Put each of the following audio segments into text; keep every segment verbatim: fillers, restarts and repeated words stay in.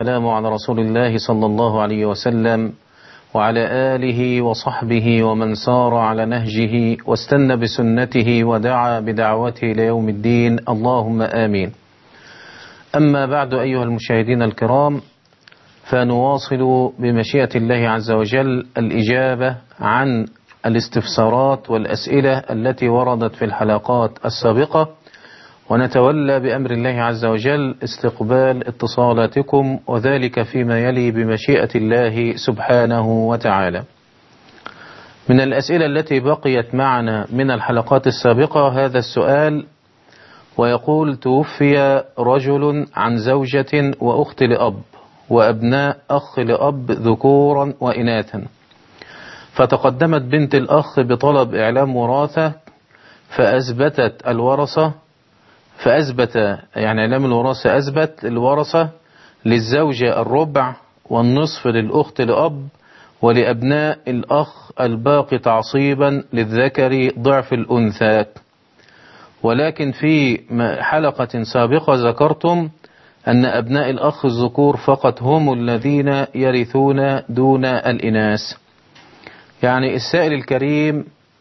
السلام على رسول الله صلى الله عليه وسلم وعلى آله وصحبه ومن سار على نهجه واستنى بسنته ودعا بدعوته ليوم الدين، اللهم آمين. أما بعد، أيها المشاهدين الكرام، فنواصل بمشيئة الله عز وجل الإجابة عن الاستفسارات والأسئلة التي وردت في الحلقات السابقة، ونتولى بأمر الله عز وجل استقبال اتصالاتكم، وذلك فيما يلي بمشيئة الله سبحانه وتعالى. من الأسئلة التي بقيت معنا من الحلقات السابقة هذا السؤال، ويقول: توفي رجل عن زوجة وأخت لأب وأبناء أخ لأب ذكورا وإناثا، فتقدمت بنت الأخ بطلب إعلام وراثة، فأثبتت الورثة فأثبت يعني إعلام الوراثة أثبت الورثة للزوجة الربع والنصف للأخت لأب، ولأبناء الأخ الباقي تعصيبا للذكر ضعف الأنثى. ولكن في حلقة سابقة ذكرتم أن أبناء الأخ الذكور فقط هم الذين يرثون دون الإناث. يعني السائل الكريم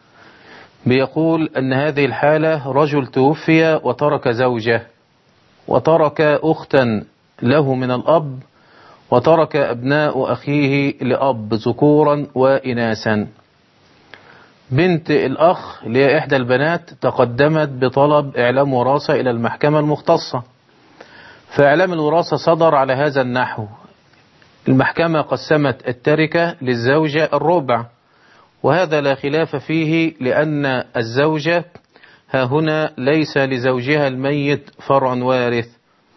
بيقول أن هذه الحالة رجل توفي وترك زوجة وترك أختا له من الأب وترك أبناء أخيه لأب ذكورا وإناثا. بنت الأخ اللي هي إحدى البنات تقدمت بطلب إعلام وراثة إلى المحكمة المختصة، فإعلام الوراثة صدر على هذا النحو: المحكمة قسمت التركة للزوجة الربع، وهذا لا خلاف فيه، لأن الزوجة ها هنا ليس لزوجها الميت فرع وارث،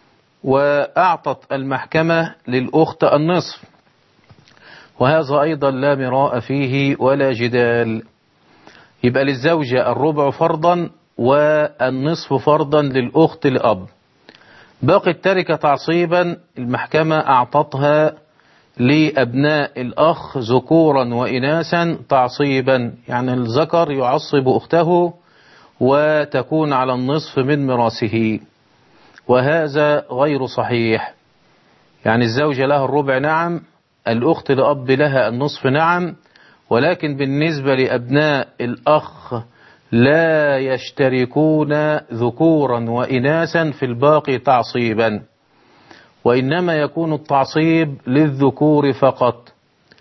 وأعطت المحكمة للأخت النصف، وهذا أيضا لا مراء فيه ولا جدال. يبقى للزوجة الربع فرضا والنصف فرضا للأخت الأب. باقي التركة تعصيبا المحكمة أعطتها لأبناء الأخ ذكورا وإناثا تعصيبا، يعني الذكر يعصب أخته وتكون على النصف من ميراثه، وهذا غير صحيح. يعني الزوجة لها الربع نعم، الأخت لأب لها النصف نعم، ولكن بالنسبة لأبناء الأخ لا يشتركون ذكورا وإناثا في الباقي تعصيبا، وإنما يكون التعصيب للذكور فقط،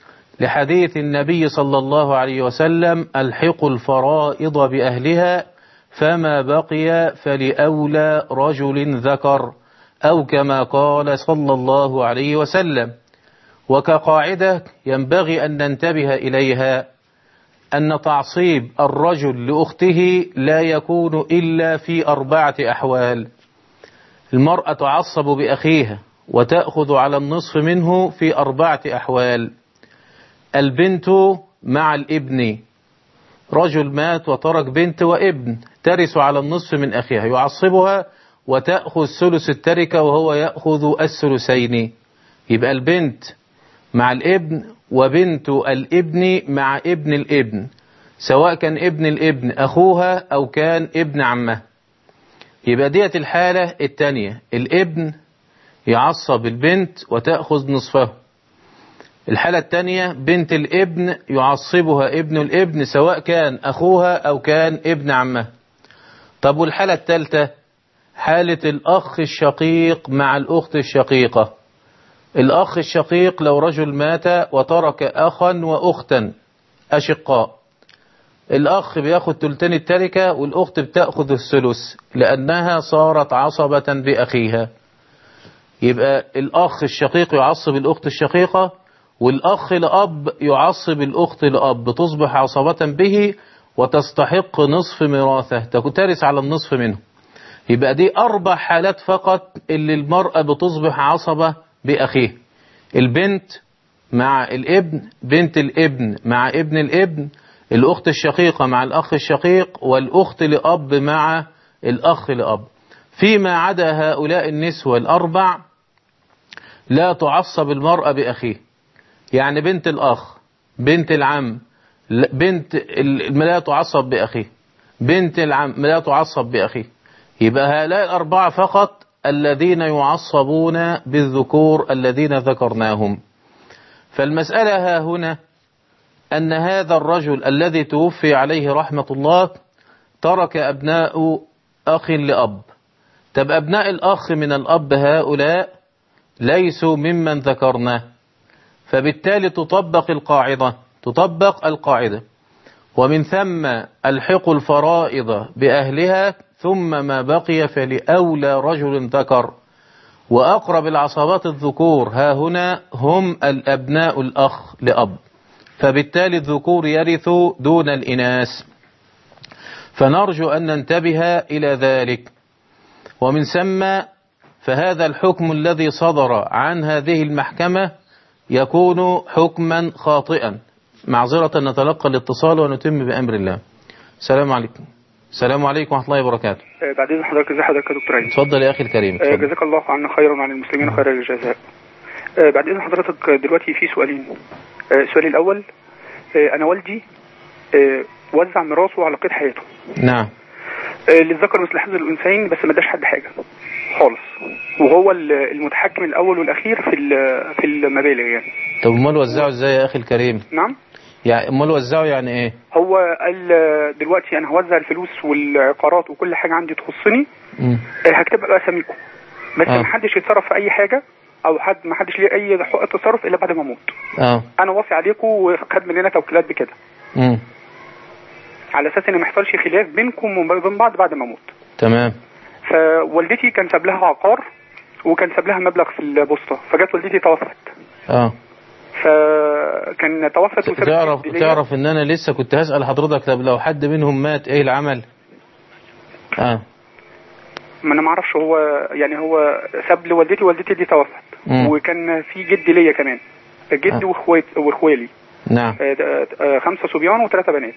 لحديث النبي صلى الله عليه وسلم: ألحقوا الفرائض بأهلها فما بقي فلأولى رجل ذكر، أو كما قال صلى الله عليه وسلم. وكقاعدة ينبغي أن ننتبه إليها أن تعصيب الرجل لأخته لا يكون إلا في أربعة أحوال: المرأة تعصب بأخيها وتأخذ على النصف منه في أربعة أحوال. البنت مع الابن، رجل مات وترك بنت وابن، ترث على النصف من أخيها، يعصبها وتأخذ ثلث التركة وهو يأخذ الثلثين. يبقى البنت مع الابن وبنت الابن مع ابن الابن، سواء كان ابن الابن أخوها أو كان ابن عمه. يبقى ديت الحالة الثانية، الابن يعصب البنت وتأخذ نصفه. الحالة الثانية بنت الابن يعصبها ابن الابن، سواء كان أخوها أو كان ابن عمه. طب والحالة الثالثة حالة الأخ الشقيق مع الأخت الشقيقة. الأخ الشقيق لو رجل مات وترك أخا وأختا أشقاء، الأخ بياخد تلتين التركة والأخت بتأخذ الثلث، لأنها صارت عصبة بأخيها. يبقى الأخ الشقيق يعصب الأخت الشقيقة، والأخ لأب يعصب الأخت لأب، تصبح عصبة به وتستحق نصف ميراثه، ترث على النصف منه. يبقى دي أربع حالات فقط اللي المرأة بتصبح عصبة بأخيه: البنت مع الابن، بنت الابن مع ابن الابن، الأخت الشقيقة مع الأخ الشقيق، والأخت لأب مع الأخ لأب. فيما عدا هؤلاء النسوة الأربع لا تعصب المرأة بأخيه. يعني بنت الأخ، بنت العم، بنت لا تعصب بأخيه، بنت العم لا تعصب بأخيه. يبقى هؤلاء الأربعة فقط الذين يعصبون بالذكور الذين ذكرناهم. فالمسألة ها هنا أن هذا الرجل الذي توفي عليه رحمة الله ترك أبناء أخ لأب. طب أبناء الأخ من الأب هؤلاء ليسوا ممن ذكرناه، فبالتالي تطبق القاعدة تطبق القاعدة ومن ثم الحق الفرائض بأهلها، ثم ما بقي فلأولى رجل ذكر. وأقرب العصبات الذكور ها هنا هم الأبناء الأخ لأب، فبالتالي الذكور يرثوا دون الإناث. فنرجو أن ننتبه إلى ذلك. ومن ثم فهذا الحكم الذي صدر عن هذه المحكمة يكون حكما خاطئا. معذرة نتلقى الاتصال ونتم بأمر الله. السلام عليكم. السلام عليكم ورحمة الله وبركاته. بعدين حضرتك ازي حضرتك يا دكتور عيد؟ اتفضل يا أخي الكريم. اتفضل. جزاك الله عنا خيرا وعن المسلمين خير الجزاء. بعدين حضرتك دلوقتي في سؤالين. السؤال الأول، أنا والدي وزع ميراثه على قيد حياته. نعم. للذكر مثل حظ الأنثيين، بس ما اداش حد حاجة خالص، وهو المتحكم الأول والأخير في في المبالغ يعني. طب امال وزعه ازاي يا أخي الكريم؟ نعم. يعني امال وزعه يعني ايه؟ هو قال دلوقتي انا هوزع الفلوس والعقارات وكل حاجه عندي تخصني، هكتب بقى اساميكم، بس آه. ما حدش يتصرف في اي حاجه، او حد ما حدش ليه اي حق تصرف الا بعد ما اموت. اه انا واصي عليكم وخد مننا توكيلات بكده، امم على اساس ان ما يحصلش خلاف بينكم وبين بعض بعد ما اموت. تمام. فوالدتي كان ساب لها عقار وكان ساب لها مبلغ في البوسطه، فجت والدتي توفت. اه فكان توفت. تعرف تعرف ان انا لسه كنت هسأل حضرتك، طب لو حد منهم مات ايه العمل؟ اه ما انا ما اعرفش، هو يعني هو ساب لوالدتي، والدتي دي توفت. مم. وكان في جد ليا كمان، جد آه. واخوات واخوالي. نعم. آه خمسه صبيان وثلاثه بنات.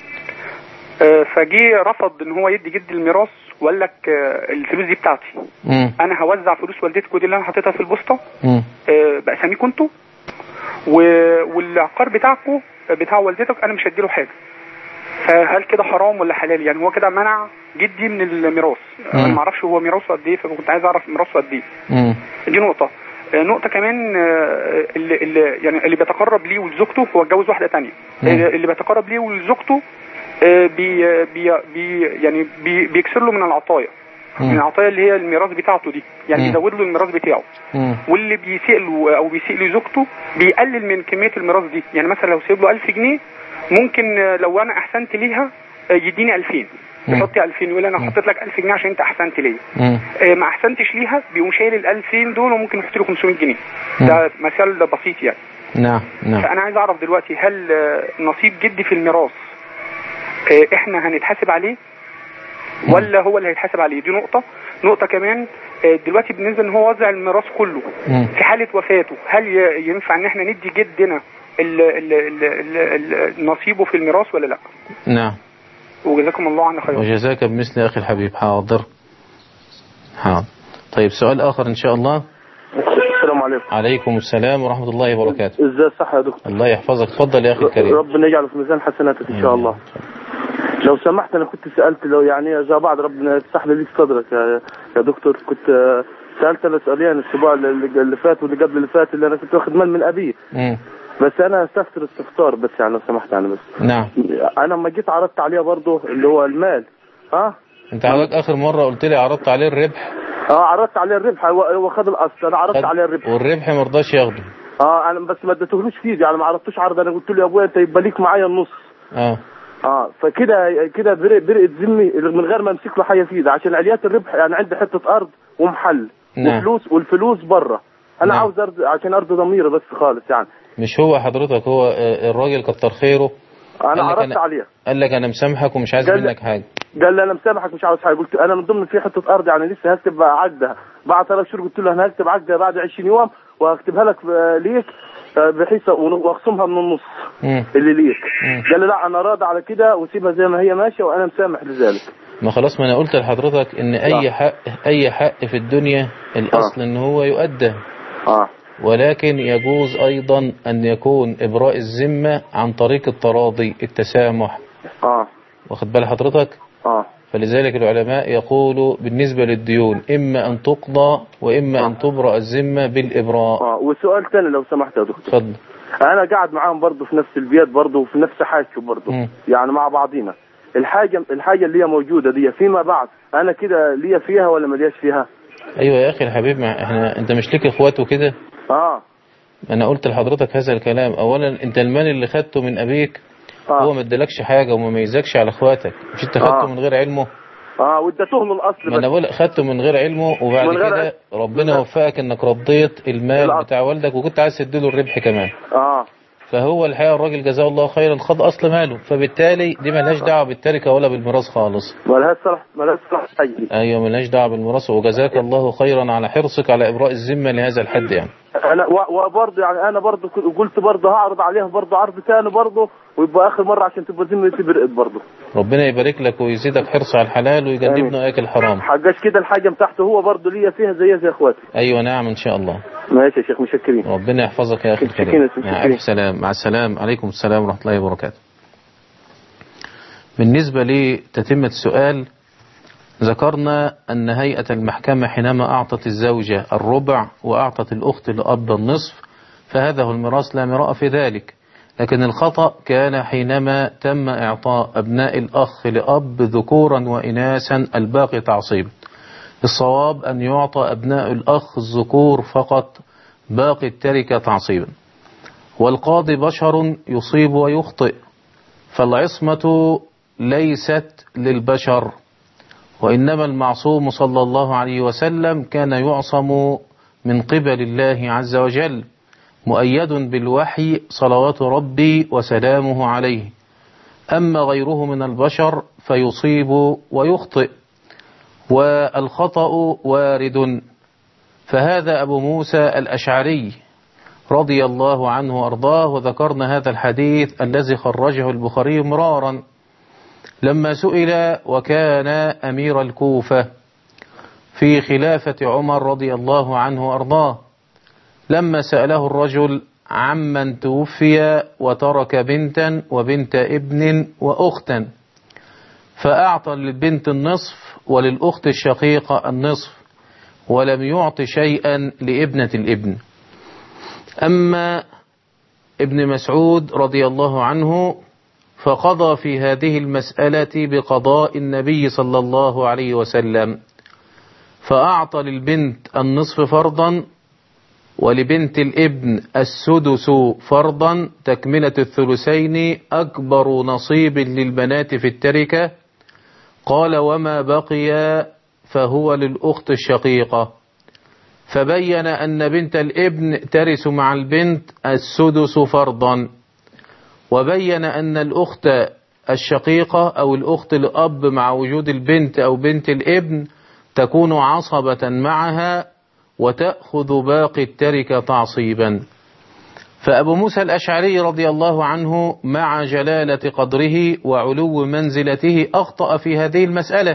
آه فجي رفض ان هو يدي جد الميراث، وقال لك آه الفلوس دي بتاعتي. مم. انا هوزع فلوس والدتكم دي اللي انا حطيتها في البوسطه آه باساميكم انتوا، والعقار بتاعكم بتاع والدتك انا مش هديله حاجه. فهل كده حرام ولا حلال؟ يعني هو كده منع جدي من الميراث. انا ما اعرفش هو ميراثه قد ايه، فكنت عايز اعرف ميراثه قد ايه. دي نقطه. نقطه كمان، اللي, اللي يعني اللي بيتقرب ليه ولزوجته هو اتجوز واحده ثانيه، اللي بيتقرب ليه ولزوجته بي بي بي يعني بي بيكسر له من العطايا، من العطايا اللي هي الميراث بتاعته دي، يعني بيزود له الميراث بتاعه. مم. واللي بيسيء له او بيسيء لزوجته بيقلل من كميه الميراث دي. يعني مثلا لو سيب له ألف جنيه، ممكن لو انا احسنت ليها يديني ألفين، يحط ألفين يقول انا حطيت لك ألف جنيه عشان انت احسنت ليا. آه ما احسنتش ليها بيقوم شايل ال ألفين دول وممكن يحط له خمسمية جنيه. مم. ده مثال بسيط يعني. نعم نعم. فانا عايز اعرف دلوقتي، هل نصيب جدي في الميراث آه احنا هنتحاسب عليه ولا هو اللي هيتحاسب عليه؟ دي نقطة. نقطة كمان، دلوقتي بالنسبة ان هو وزع الميراث كله مم. في حالة وفاته، هل ينفع ان احنا ندي جدنا ال ال ال ال ال نصيبه في الميراث ولا لا؟ نعم. وجزاكم الله عنا خير. وجزاك بمثل اخي الحبيب. حاضر حاضر. طيب سؤال اخر ان شاء الله. السلام عليكم. عليكم السلام ورحمة الله وبركاته. ازاي الصحة يا دكتور؟ الله يحفظك. اتفضل يا اخي الكريم. ربنا يجعله في ميزان حسناتك ان شاء الله. لو سمحت، انا كنت سألت، لو يعني جاء بعد ربنا يفتح لي صدرك يا يا دكتور، كنت سألت انا سؤالين الاسبوع اللي فات واللي قبل اللي فات، اللي انا كنت واخد مال من ابي. امم بس انا استفسر استفسار بس، يعني لو سمحت يعني بس. نعم. انا لما جيت عرضت عليه برضه اللي هو المال. ها انت حضرتك اخر مرة قلت لي عرضت عليه الربح. اه عرضت عليه الربح، هو خد الاصل، انا عرضت عليه الربح والربح ما رضاش ياخده. اه انا بس ما اديتهولوش فيه، يعني ما عرضتوش عرض، انا قلت له يا ابويا انت يبقى ليك معايا النص. اه اه فكده كده برقت ذمي من غير ما امسك له حاجه في ايده، عشان اليات الربح يعني عندي حته ارض ومحل. نعم. وفلوس، والفلوس بره. انا نعم. عاوز أرض عشان ارض ضميري بس خالص يعني. مش هو حضرتك، هو الراجل كتر خيره انا عرضت عليه، قال لك انا مسامحك ومش عايز منك حاجه. قال لي انا مسامحك مش عاوز حاجه. قلت انا من ضمن في حته ارض يعني لسه هكتب عقدها بعد ثلاث شهور، قلت له انا هكتب عقدها بعد عشرين يوم وهكتبها لك ليك بحيث واخصمها من النص مم. اللي ليك. مم. قال لي لا انا راضي على كده وسيبها زي ما هي ماشيه وانا مسامح لذلك. ما خلاص، ما انا قلت لحضرتك ان اي لا. حق اي حق في الدنيا الاصل آه. ان هو يؤدى. اه ولكن يجوز ايضا ان يكون ابراء الذمه عن طريق التراضي، التسامح. اه واخد بال حضرتك؟ اه فلذلك العلماء يقولوا بالنسبة للديون إما أن تقضى وإما آه. أن تبرأ الذمة بالإبراء. اه وسؤال ثاني لو سمحت يا دكتور. اتفضل. انا قاعد معاهم برضه في نفس البيت برضه وفي نفس حاجته برضه يعني مع بعضينا. الحاجه الحاجه اللي هي موجوده دي فيما بعد انا كده ليا فيها ولا ما لياش فيها؟ ايوه يا اخي الحبيب، ما احنا انت مش ليك اخوات وكده؟ اه انا قلت لحضرتك هذا الكلام. اولا انت المال اللي خدته من ابيك آه. هو ما ادالكش حاجه وما ميزكش على اخواتك، مش انت خدته آه. من غير علمه؟ اه واديتهم الاصل. ما انا بقول خدته من غير علمه وبعد كده ربنا وفقك انك رضيت المال الأصل بتاع والدك وكنت عايز تديله الربح كمان. اه فهو الحقيقه الراجل جزاه الله خيرا خد اصل ماله، فبالتالي دي مالهاش دعوه بالتركه ولا بالميراث خالص. مالهاش صلاح مالهاش صلاح حاجه. ايوه مالهاش دعوه بالميراث، وجزاك الله خيرا على حرصك على ابراء الذمه لهذا الحد يعني. انا وبرضه يعني انا برضه قلت برضه هعرض عليها برضه عرض ثاني برضه ويبقى اخر مره عشان تبقى ذمتي برقت برضه. ربنا يبارك لك ويزيدك حرص على الحلال ويجنبنا اياك الحرام. حاجاش كده الحاجه بتاعته هو برضه ليا فيها زي زي اخواتي. ايوه نعم ان شاء الله. ماشي يا شيخ مشكرين. ربنا يحفظك يا اخي الكريم. مع الف سلام. مع السلام. عليكم السلام ورحمه الله وبركاته. بالنسبه لتتمه السؤال، ذكرنا أن هيئة المحكمة حينما أعطت الزوجة الربع وأعطت الأخت لأب النصف فهذا هو الميراث لا مراء في ذلك، لكن الخطأ كان حينما تم إعطاء أبناء الأخ لأب ذكورا وإناثا الباقي تعصيبا. الصواب أن يعطى أبناء الأخ الذكور فقط باقي التركة تعصيبا. والقاضي بشر يصيب ويخطئ، فالعصمة ليست للبشر، وإنما المعصوم صلى الله عليه وسلم كان يعصم من قبل الله عز وجل مؤيد بالوحي صلوات ربي وسلامه عليه. أما غيره من البشر فيصيب ويخطئ، والخطأ وارد. فهذا أبو موسى الأشعري رضي الله عنه وأرضاه، وذكرنا هذا الحديث الذي خرجه البخاري مرارا لما سئل وكان أمير الكوفة في خلافة عمر رضي الله عنه وأرضاه، لما سأله الرجل عمن توفي وترك بنتا وبنت ابن وأختا، فأعطى للبنت النصف وللأخت الشقيقة النصف، ولم يعط شيئا لابنة الابن. أما ابن مسعود رضي الله عنه فقضى في هذه المسألة بقضاء النبي صلى الله عليه وسلم، فأعطى للبنت النصف فرضا ولبنت الابن السدس فرضا تكملة الثلثين أكبر نصيب للبنات في التركة. قال وما بقي فهو للأخت الشقيقة، فبين أن بنت الابن ترث مع البنت السدس فرضا، وبين أن الأخت الشقيقة أو الأخت الأب مع وجود البنت أو بنت الابن تكون عصبة معها وتأخذ باقي التركة تعصيبا. فأبو موسى الأشعري رضي الله عنه مع جلالة قدره وعلو منزلته أخطأ في هذه المسألة،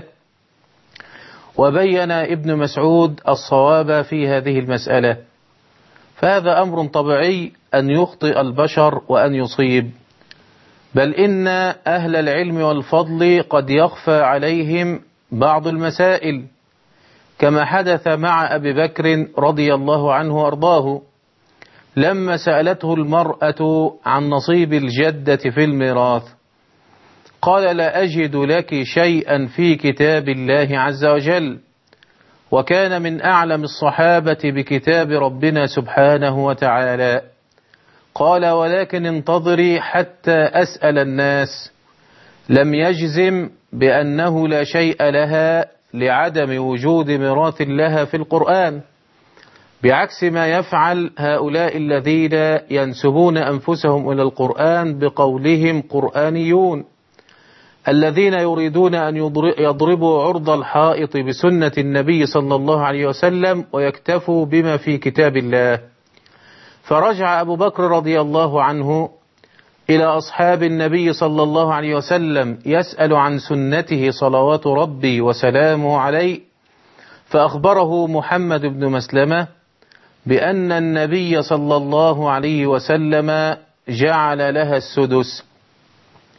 وبين ابن مسعود الصواب في هذه المسألة. فهذا أمر طبيعي أن يخطئ البشر وأن يصيب، بل إن أهل العلم والفضل قد يخفى عليهم بعض المسائل، كما حدث مع أبي بكر رضي الله عنه وأرضاه لما سألته المرأة عن نصيب الجدة في الميراث، قال لا أجد لك شيئا في كتاب الله عز وجل، وكان من أعلم الصحابة بكتاب ربنا سبحانه وتعالى. قال ولكن انتظري حتى أسأل الناس. لم يجزم بأنه لا شيء لها لعدم وجود ميراث لها في القرآن، بعكس ما يفعل هؤلاء الذين ينسبون أنفسهم إلى القرآن بقولهم قرآنيون، الذين يريدون أن يضربوا عرض الحائط بسنة النبي صلى الله عليه وسلم ويكتفوا بما في كتاب الله. فرجع أبو بكر رضي الله عنه إلى أصحاب النبي صلى الله عليه وسلم يسأل عن سنته صلوات ربي وسلامه عليه، فأخبره محمد بن مسلمة بأن النبي صلى الله عليه وسلم جعل لها السدس،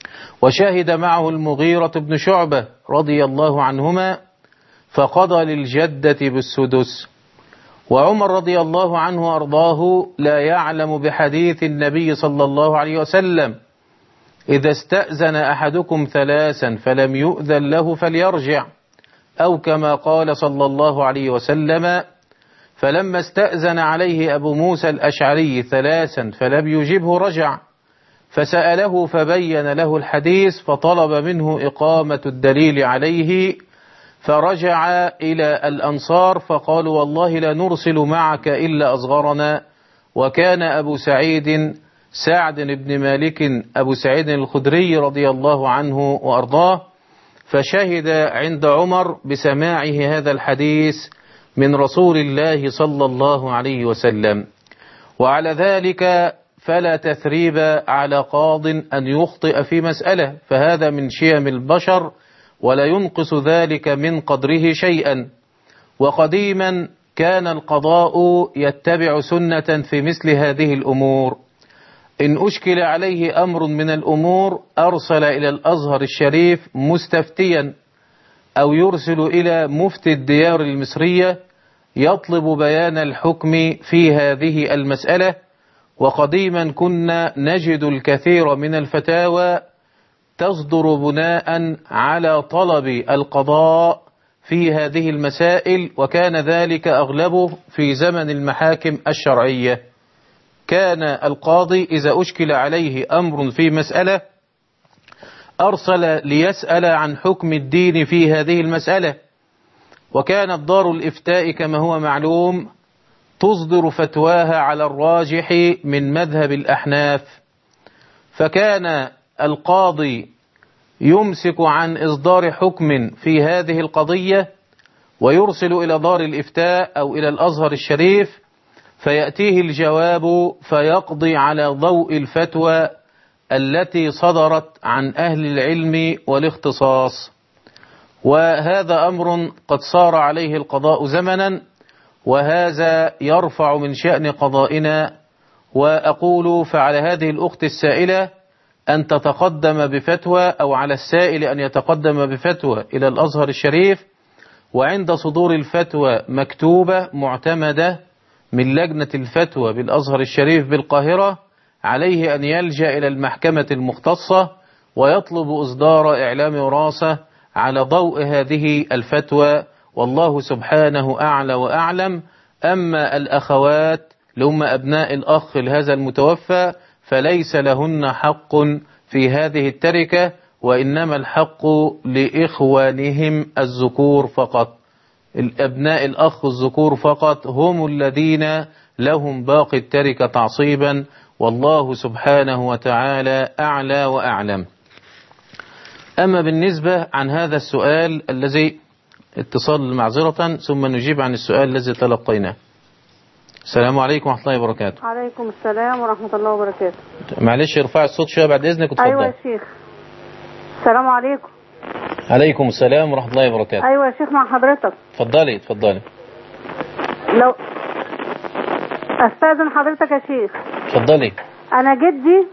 وشهد معه المغيرة بن شعبة رضي الله عنهما فقضى للجدة بالسدس. وعمر رضي الله عنه وأرضاه لا يعلم بحديث النبي صلى الله عليه وسلم إذا استأذن أحدكم ثلاثا فلم يؤذن له فليرجع، أو كما قال صلى الله عليه وسلم فلما استأذن عليه أبو موسى الأشعري ثلاثا فلم يجبه رجع، فسأله فبين له الحديث فطلب منه إقامة الدليل عليه، فرجع إلى الأنصار فقالوا والله لا نرسل معك إلا أصغرنا. وكان أبو سعيد سعد بن مالك أبو سعيد الخدري رضي الله عنه وأرضاه، فشهد عند عمر بسماعه هذا الحديث من رسول الله صلى الله عليه وسلم. وعلى ذلك فلا تثريب على قاض أن يخطئ في مسألة، فهذا من شيم البشر ولا ينقص ذلك من قدره شيئا. وقديما كان القضاء يتبع سنة في مثل هذه الأمور، إن أشكل عليه أمر من الأمور أرسل إلى الأزهر الشريف مستفتيا، أو يرسل إلى مفتي الديار المصرية يطلب بيان الحكم في هذه المسألة. وقديما كنا نجد الكثير من الفتاوى تصدر بناء على طلب القضاء في هذه المسائل، وكان ذلك أغلبه في زمن المحاكم الشرعية. كان القاضي إذا أشكل عليه أمر في مسألة أرسل ليسأل عن حكم الدين في هذه المسألة. وكانت دار الإفتاء كما هو معلوم تصدر فتواها على الراجح من مذهب الأحناف، فكان القاضي يمسك عن إصدار حكم في هذه القضية ويرسل إلى دار الإفتاء أو إلى الأزهر الشريف، فيأتيه الجواب فيقضي على ضوء الفتوى التي صدرت عن أهل العلم والاختصاص. وهذا أمر قد صار عليه القضاء زمنا، وهذا يرفع من شأن قضائنا. وأقول فعلى هذه الأخت السائلة أن تتقدم بفتوى، أو على السائل أن يتقدم بفتوى إلى الأزهر الشريف، وعند صدور الفتوى مكتوبة معتمدة من لجنة الفتوى بالأزهر الشريف بالقاهرة عليه أن يلجأ إلى المحكمة المختصة ويطلب إصدار إعلام وراثة على ضوء هذه الفتوى، والله سبحانه أعلى وأعلم. أما الأخوات لهم أبناء الأخ لهذا المتوفى فليس لهن حق في هذه التركة، وإنما الحق لإخوانهم الذكور فقط. الأبناء الأخ الذكور فقط هم الذين لهم باقي التركة تعصيبا، والله سبحانه وتعالى أعلى وأعلم. أما بالنسبة عن هذا السؤال الذي اتصال معذرة ثم نجيب عن السؤال الذي تلقيناه. السلام عليكم ورحمة الله وبركاته. عليكم السلام ورحمة الله وبركاته. معلش ارفع الصوت شوية بعد إذنك وتفضل. أيوة يا شيخ. السلام عليكم. عليكم السلام ورحمة الله وبركاته. أيوة يا شيخ مع حضرتك. اتفضلي اتفضلي. لو أستاذن حضرتك يا شيخ. اتفضلي. أنا جدي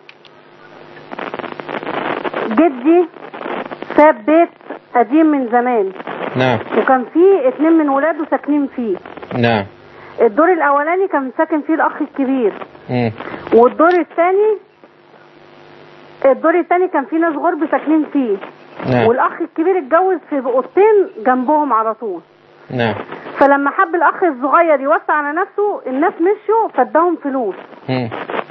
جدي ساب بيت قديم من زمان. نعم. وكان فيه اتنين من ولاده ساكنين فيه. نعم. الدور الأولاني كان ساكن فيه الأخ الكبير. مم. والدور الثاني الدور الثاني كان فيه ناس غرب ساكنين فيه. نعم. والأخ الكبير اتجوز في أوضتين جنبهم على طول. نعم. فلما حب الأخ الصغير يوسع على نفسه الناس مشوا فاداهم فلوس. مم.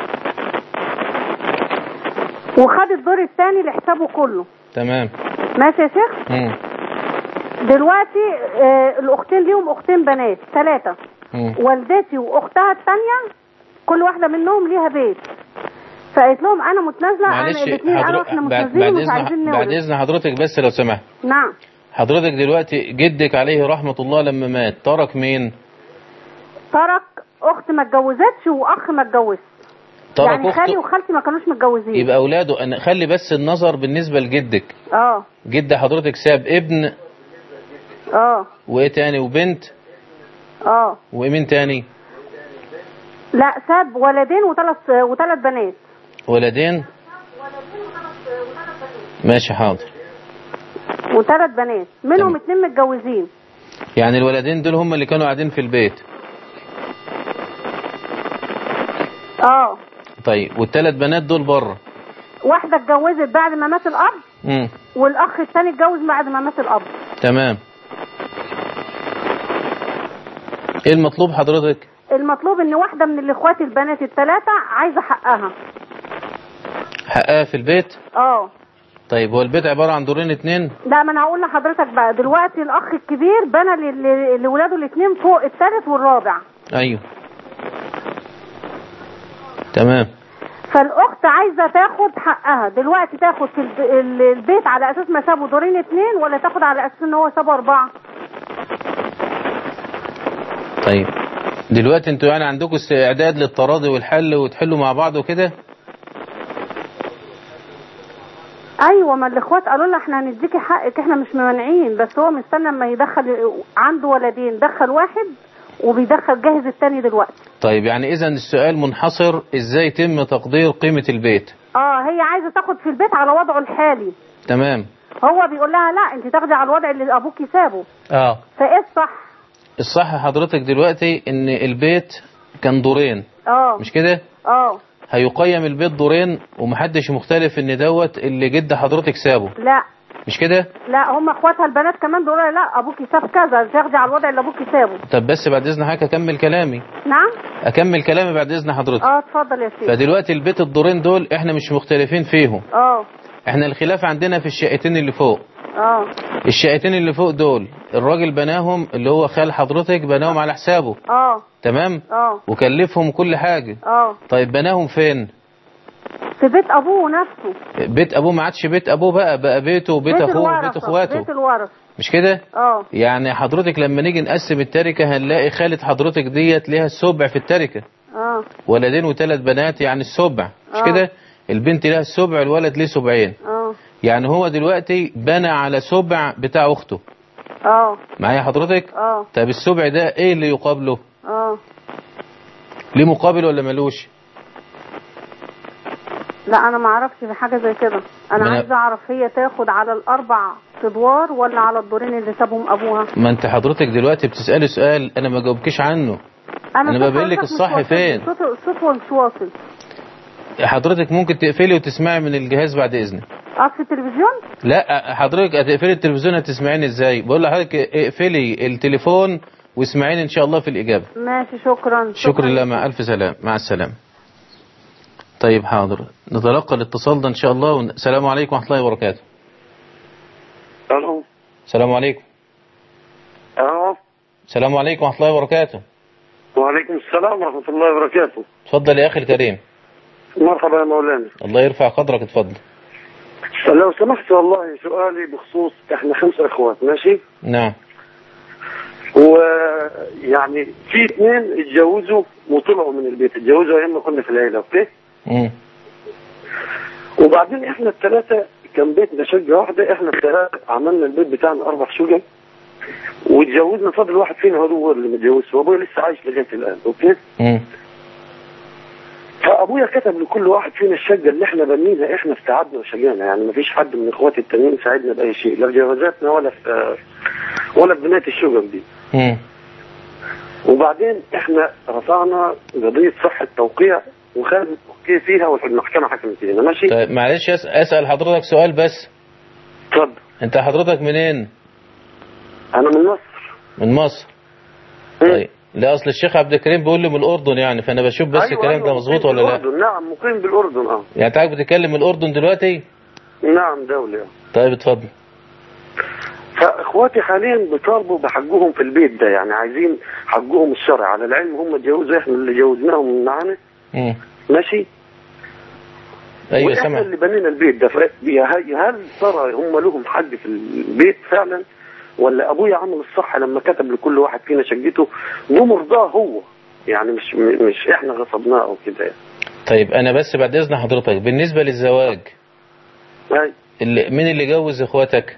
وخد الدور الثاني لحسابه كله. تمام. ماشي يا شيخ. مم. دلوقتي آه الأختين ليهم أختين بنات ثلاثة. والدتي وأختها الثانية كل واحدة منهم ليها بيت، فقالت لهم أنا متنازلة عن الاثنين، أنا إحنا متنازلين ومش عايزين نولد. بعد إذن حضرتك بس لو سمحت. نعم. حضرتك دلوقتي جدك عليه رحمة الله لما مات ترك مين؟ ترك أخت ما اتجوزتش وأخ ما اتجوزش. يعني أخت... خالي وخالتي ما كانوش متجوزين. يبقى أولاده أنا خلي بس النظر بالنسبة لجدك. اه جد حضرتك ساب ابن. اه وإيه تاني وبنت؟ اه ومين تاني؟ لا ساب ولدين وثلاث وثلاث بنات. ولدين؟ ماشي حاضر. وثلاث بنات منهم اتنين متجوزين. يعني الولدين دول هم اللي كانوا قاعدين في البيت؟ اه. طيب والثلاث بنات دول بره؟ واحدة اتجوزت بعد ما مات الأب. امم والأخ الثاني اتجوز بعد ما مات الأب. تمام. ايه المطلوب حضرتك؟ المطلوب ان واحدة من الاخوات البنات الثلاثة عايزة حقها. حقها في البيت؟ اه. طيب هو البيت عبارة عن دورين اتنين؟ لا ما انا هقول لحضرتك بقى دلوقتي الاخ الكبير بنى لولاده الاثنين فوق الثالث والرابع. ايوه تمام. فالاخت عايزة تاخد حقها دلوقتي، تاخد في البيت على اساس ما سابوا دورين اتنين ولا تاخد على اساس ان هو سابوا اربعة؟ طيب دلوقتي انتوا يعني عندكم استعداد للتراضي والحل وتحلوا مع بعض وكده؟ ايوه ما الاخوات قالوا لنا احنا هنديكي حقك، احنا مش ممانعين، بس هو مستنى اما يدخل عنده ولدين، دخل واحد وبيدخل جاهز التاني دلوقتي. طيب يعني اذا السؤال منحصر ازاي يتم تقدير قيمة البيت؟ اه هي عايزة تاخد في البيت على وضعه الحالي. تمام. هو بيقول لها لا انت تاخدي على الوضع اللي ابوكي سابه. اه. فايه الصح؟ الصح حضرتك دلوقتي ان البيت كان دورين. اه. مش كده؟ اه. هيقيم البيت دورين ومحدش مختلف ان دوت اللي جد حضرتك سابه. لا. مش كده؟ لا هم اخواتها البنات كمان بيقولوا لا ابوكي ساب كذا، تاخدي على الوضع اللي ابوكي سابه. طب بس بعد اذن حضرتك اكمل كلامي. نعم؟ اكمل كلامي بعد اذن حضرتك. اه اتفضل يا سيدي. فدلوقتي البيت الدورين دول احنا مش مختلفين فيهم. اه. احنا الخلاف عندنا في الشقتين اللي فوق. اه. الشقتين اللي فوق دول الراجل بناهم اللي هو خال حضرتك بناهم على حسابه. اه. تمام. اه. وكلفهم كل حاجة. اه. طيب بناهم فين؟ في بيت ابوه نفسه. بيت ابوه ما عادش بيت ابوه بقى بقى بيته وبيت بيت اخوه وبيت اخواته. بيت الورث. مش كده؟ اه. يعني حضرتك لما نيجي نقسم التركة هنلاقي خالة حضرتك ديت ليها السبع في التركة. اه. ولدين وثلاث بنات يعني السبع. مش آه. كده؟ البنت لها السبع الولد ليه سبعين. اه. يعني هو دلوقتي بنى على سبع بتاع اخته. اه. معايا حضرتك؟ اه. طب السبع ده ايه اللي يقابله؟ اه. ليه مقابل ولا ملوش؟ لا انا ما اعرفش في حاجه زي كده، انا عايزه اعرف هي تاخد على الاربع ادوار ولا على الدورين اللي سابهم ابوها. ما انت حضرتك دلوقتي بتسالي سؤال انا ما جاوبكش عنه. انا, أنا بقول لك الصح فين. الصوت الصوت مش واصل. حضرتك ممكن تقفلي وتسمعي من الجهاز بعد اذنك. اطفي التلفزيون؟ لا حضرتك هتقفلي التلفزيون هتسمعيني ازاي؟ بقول لحضرتك اقفلي التليفون واسمعيني ان شاء الله في الاجابه. ماشي شكرا. شكرا لله مع الف سلام مع السلامه. طيب حاضر نتلقى الاتصال ده ان شاء الله. السلام عليكم ورحمه الله وبركاته. الو. السلام عليكم. الو. السلام عليكم ورحمه الله وبركاته. وعليكم السلام ورحمه الله وبركاته. اتفضل يا اخي الكريم. مرحبا يا مولانا. الله يرفع قدرك اتفضل. لو سمحت والله سؤالي بخصوص احنا خمسة اخوات ماشي؟ نعم. ويعني في اثنين اتجوزوا وطلعوا من البيت، اتجوزوا ايام ما كنا في العيله اوكي؟ امم وبعدين احنا الثلاثه كان بيتنا شقه واحده، احنا الثلاثه عملنا البيت بتاعنا اربع شقق واتجوزنا، فاضل واحد فينا هو اللي متجوز وابويا لسه عايش لغايه الان اوكي؟ امم فابويا كتب لكل واحد فينا الشقه اللي احنا بنينها، احنا استعدنا وشقينا، يعني ما فيش حد من اخواتي التانيين ساعدنا باي شيء، لا في جوازاتنا ولا في ولا في بنايه الشقق دي. امم وبعدين احنا رفعنا قضيه صحه توقيع وخدنا توقيع فيها والمحكمه حكمت فينا ماشي؟ طيب معلش اسال حضرتك سؤال بس. اتفضل. انت حضرتك منين؟ انا من مصر. من مصر. طيب لا اصل الشيخ عبد الكريم بيقول لي من الاردن يعني، فانا بشوف بس أيوة الكلام أيوة ده مظبوط ولا لا؟ نعم مقيم بالاردن. اه يعني انت بتتكلم من الاردن دلوقتي؟ نعم دوله. طيب اتفضل. فاخواتي حاليا بيطالبوا بحقهم في البيت ده، يعني عايزين حقهم الشرعي، على العلم هم اتجوزوا احنا اللي جوزناهم معانا امم ماشي؟ ايوه سامع. سامع. اللي بنينا البيت ده هل ترى هم لهم حق في البيت فعلا ولا ابويا عمل الصح لما كتب لكل واحد فينا شقته بمرضاه هو، يعني مش مش احنا غصبناه او كده يعني. طيب انا بس بعد اذن حضرتك بالنسبه للزواج اي اللي مين اللي جوز اخواتك؟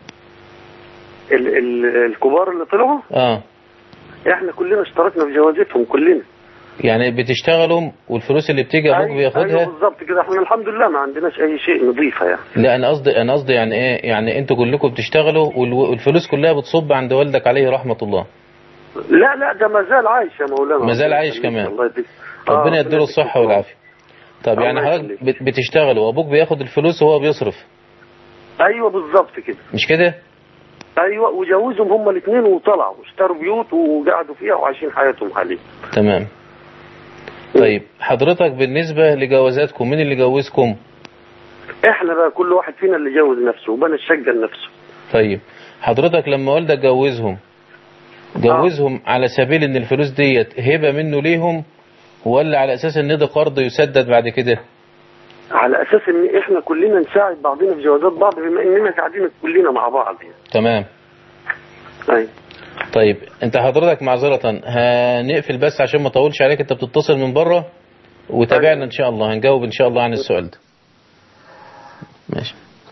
ال ال الكبار اللي طلعوا اه احنا كلنا اشتركنا في جوازتهم كلنا. يعني بتشتغلوا والفلوس اللي بتيجي ابوك بياخدها؟ ايوه بالظبط كده، احنا الحمد لله ما عندناش اي شيء نضيفه يعني. لا انا قصدي انا قصدي يعني ايه، يعني انتوا كلكم بتشتغلوا والفلوس كلها بتصب عند والدك عليه رحمة الله؟ لا لا ده ما زال عايش يا مولانا. ما زال عايش كمان؟ الله يديك ربنا يديله الصحة والعافية. طب يعني حضرتك بتشتغلوا وابوك بياخد الفلوس وهو بيصرف؟ ايوه بالظبط كده. مش كده؟ ايوه، وجوزهم هما الاثنين وطلعوا واشتروا بيوت وقعدوا فيها وعايشين حياتهم حاليا. تمام. طيب حضرتك بالنسبة لجوازاتكم مين اللي جوزكم؟ احنا بقى كل واحد فينا اللي جوز نفسه وبنى الشقة لنفسه. طيب حضرتك لما والدك جوزهم جوزهم آه. على سبيل ان الفلوس ديت هبة منه ليهم ولا على اساس ان ده قرض يسدد بعد كده؟ على اساس ان احنا كلنا نساعد بعضنا في جوازات بعض بما اننا قاعدين كلنا مع بعض يعني. تمام. ايوه. طيب انت حضرتك معذرة هنقفل بس عشان ما اطولش عليك، انت بتتصل من بره وتابعنا. أيوة. ان شاء الله هنجاوب ان شاء الله عن السؤال ده. ماشي.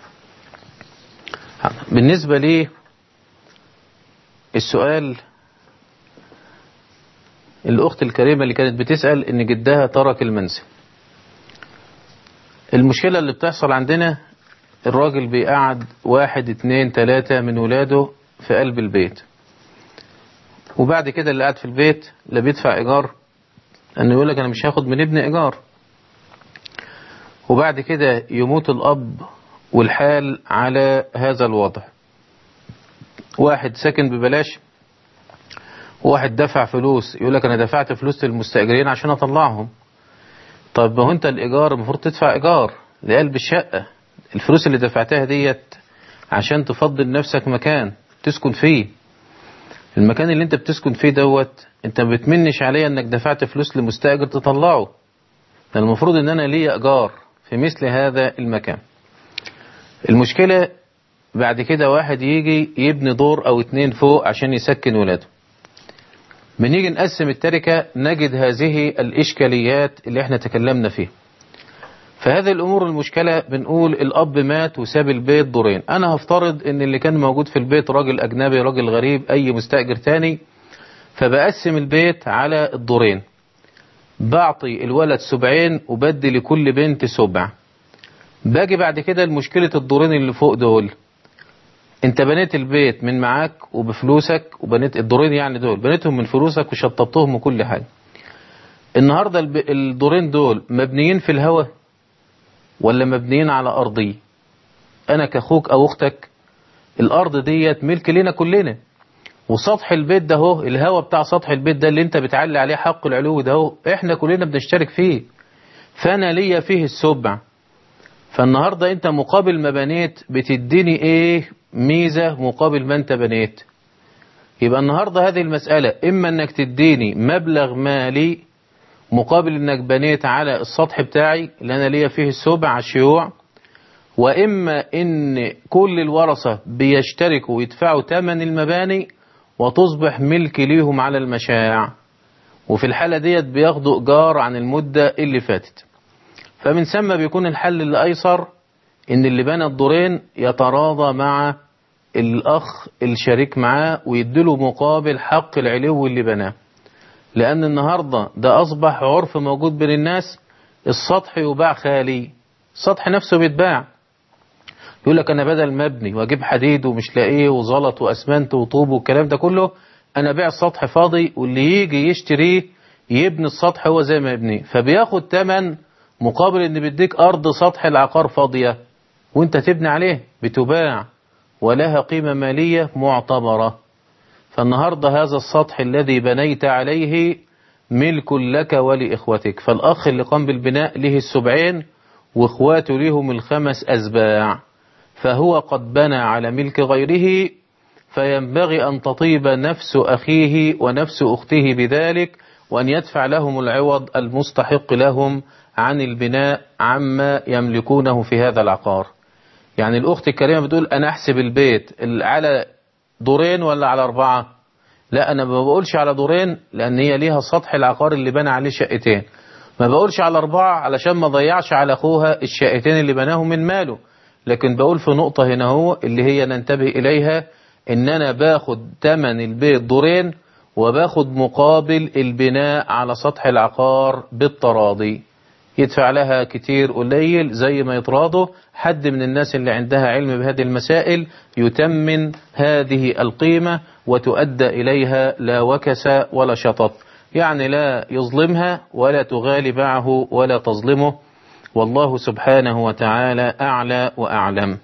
بالنسبة لي السؤال الأخت الكريمة اللي كانت بتسأل إن جدها ترك المنزل. المشكلة اللي بتحصل عندنا الراجل بيقعد واحد اتنين تلاتة من ولاده في قلب البيت، وبعد كده اللي قاعد في البيت لا بيدفع إيجار، أنه يقول لك أنا مش هاخد من ابني إيجار، وبعد كده يموت الأب والحال على هذا الوضع. واحد ساكن ببلاش، واحد دفع فلوس يقول لك أنا دفعت فلوس للمستأجرين عشان أطلعهم. طب ما هو أنت الإيجار المفروض تدفع إيجار لقلب الشقة، الفلوس اللي دفعتها ديت عشان تفضل نفسك مكان تسكن فيه. المكان اللي انت بتسكن فيه دوت انت ما بتمنش عليه انك دفعت فلوس لمستأجر تطلعه، المفروض ان انا ليا إيجار في مثل هذا المكان. المشكلة بعد كده واحد يجي يبني دور او اتنين فوق عشان يسكن ولاده، بنيجي نقسم التركة نجد هذه الإشكاليات اللي احنا تكلمنا فيها. فهذه الأمور المشكلة بنقول الأب مات وساب البيت دورين، أنا هفترض إن اللي كان موجود في البيت راجل أجنبي راجل غريب أي مستأجر تاني، فبقسم البيت على الدورين، بعطي الولد سبعين وبدي لكل بنت سبع. باجي بعد كده المشكلة الدورين اللي فوق دول، انت بنيت البيت من معاك وبفلوسك، وبنيت الدورين يعني دول بنيتهم من فلوسك وشطبتهم وكل حاجة. النهاردة الدورين دول مبنيين في الهواء ولا مبنيين على أرضي؟ أنا كأخوك أو أختك الأرض ديت ملك لنا كلنا، وسطح البيت ده هو الهواء بتاع سطح البيت ده اللي انت بتعلي عليه حق العلو ده هو احنا كلنا بنشترك فيه، فأنا ليا فيه السبع. فالنهاردة انت مقابل ما بنيت بتديني ايه ميزة مقابل ما انت بنيت؟ يبقى النهاردة هذه المسألة اما انك تديني مبلغ مالي مقابل انك بنيت على السطح بتاعي اللي انا ليا فيه السبع على الشيوع، واما ان كل الورثة بيشتركوا ويدفعوا ثمن المباني وتصبح ملك ليهم على المشاع، وفي الحالة ديت بياخدوا ايجار عن المدة اللي فاتت. فمن ثم بيكون الحل الأيسر إن اللي بنى الدورين يتراضى مع الأخ الشريك معاه ويديله مقابل حق العلو اللي بناه، لأن النهاردة ده أصبح عرف موجود بين الناس، السطح يباع خالي، السطح نفسه بيتباع. يقول لك أنا بدل ما ابني وأجيب حديد ومش لاقيه وزلط وأسمنت وطوب والكلام ده كله، أنا بيع السطح فاضي واللي يجي يشتريه يبني السطح هو زي ما يبنيه، فبياخد تمن مقابل ان بديك ارض سطح العقار فاضية وانت تبني عليه، بتباع ولها قيمة مالية معتبرة. فالنهاردة هذا السطح الذي بنيت عليه ملك لك ولإخوتك، فالأخ اللي قام بالبناء له السبعين واخواته لهم الخمس أسباع، فهو قد بنى على ملك غيره، فينبغي أن تطيب نفس أخيه ونفس أخته بذلك، وأن يدفع لهم العوض المستحق لهم عن البناء عما يملكونه في هذا العقار. يعني الأخت الكريمة بتقول أنا أحسب البيت على دورين ولا على أربعة؟ لا، أنا ما بقولش على دورين لأن هي ليها سطح العقار اللي بنى عليه شقتين، ما بقولش على أربعة علشان ما ضيعش على أخوها الشقتين اللي بناهم من ماله، لكن بقول في نقطة هنا هو اللي هي ننتبه إليها، إن أنا باخد تمن البيت دورين وباخد مقابل البناء على سطح العقار بالتراضي، يدفع لها كتير قليل زي ما يتراضوا. حد من الناس اللي عندها علم بهذه المسائل يتمن هذه القيمة وتؤدى إليها لا وكس ولا شطط، يعني لا يظلمها ولا تغالي معه ولا تظلمه، والله سبحانه وتعالى أعلى وأعلم.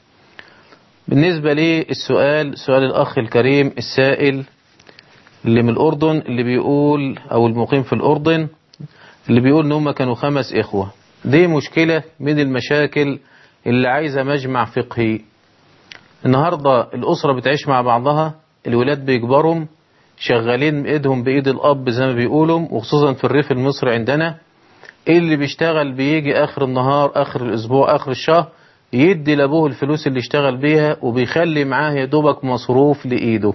بالنسبة لي السؤال سؤال الأخ الكريم السائل اللي من الأردن، اللي بيقول أو المقيم في الأردن، اللي بيقول إن هم كانوا خمس إخوة. دي مشكلة من المشاكل اللي عايزة مجمع فقهي. النهاردة الأسرة بتعيش مع بعضها، الولاد بيكبروا شغالين ايدهم بايد الاب زي ما بيقولوا، وخصوصا في الريف المصري عندنا اللي بيشتغل بيجي اخر النهار اخر الاسبوع اخر الشهر يدي لابوه الفلوس اللي اشتغل بيها وبيخلي معاه يا دوبك مصروف لايده.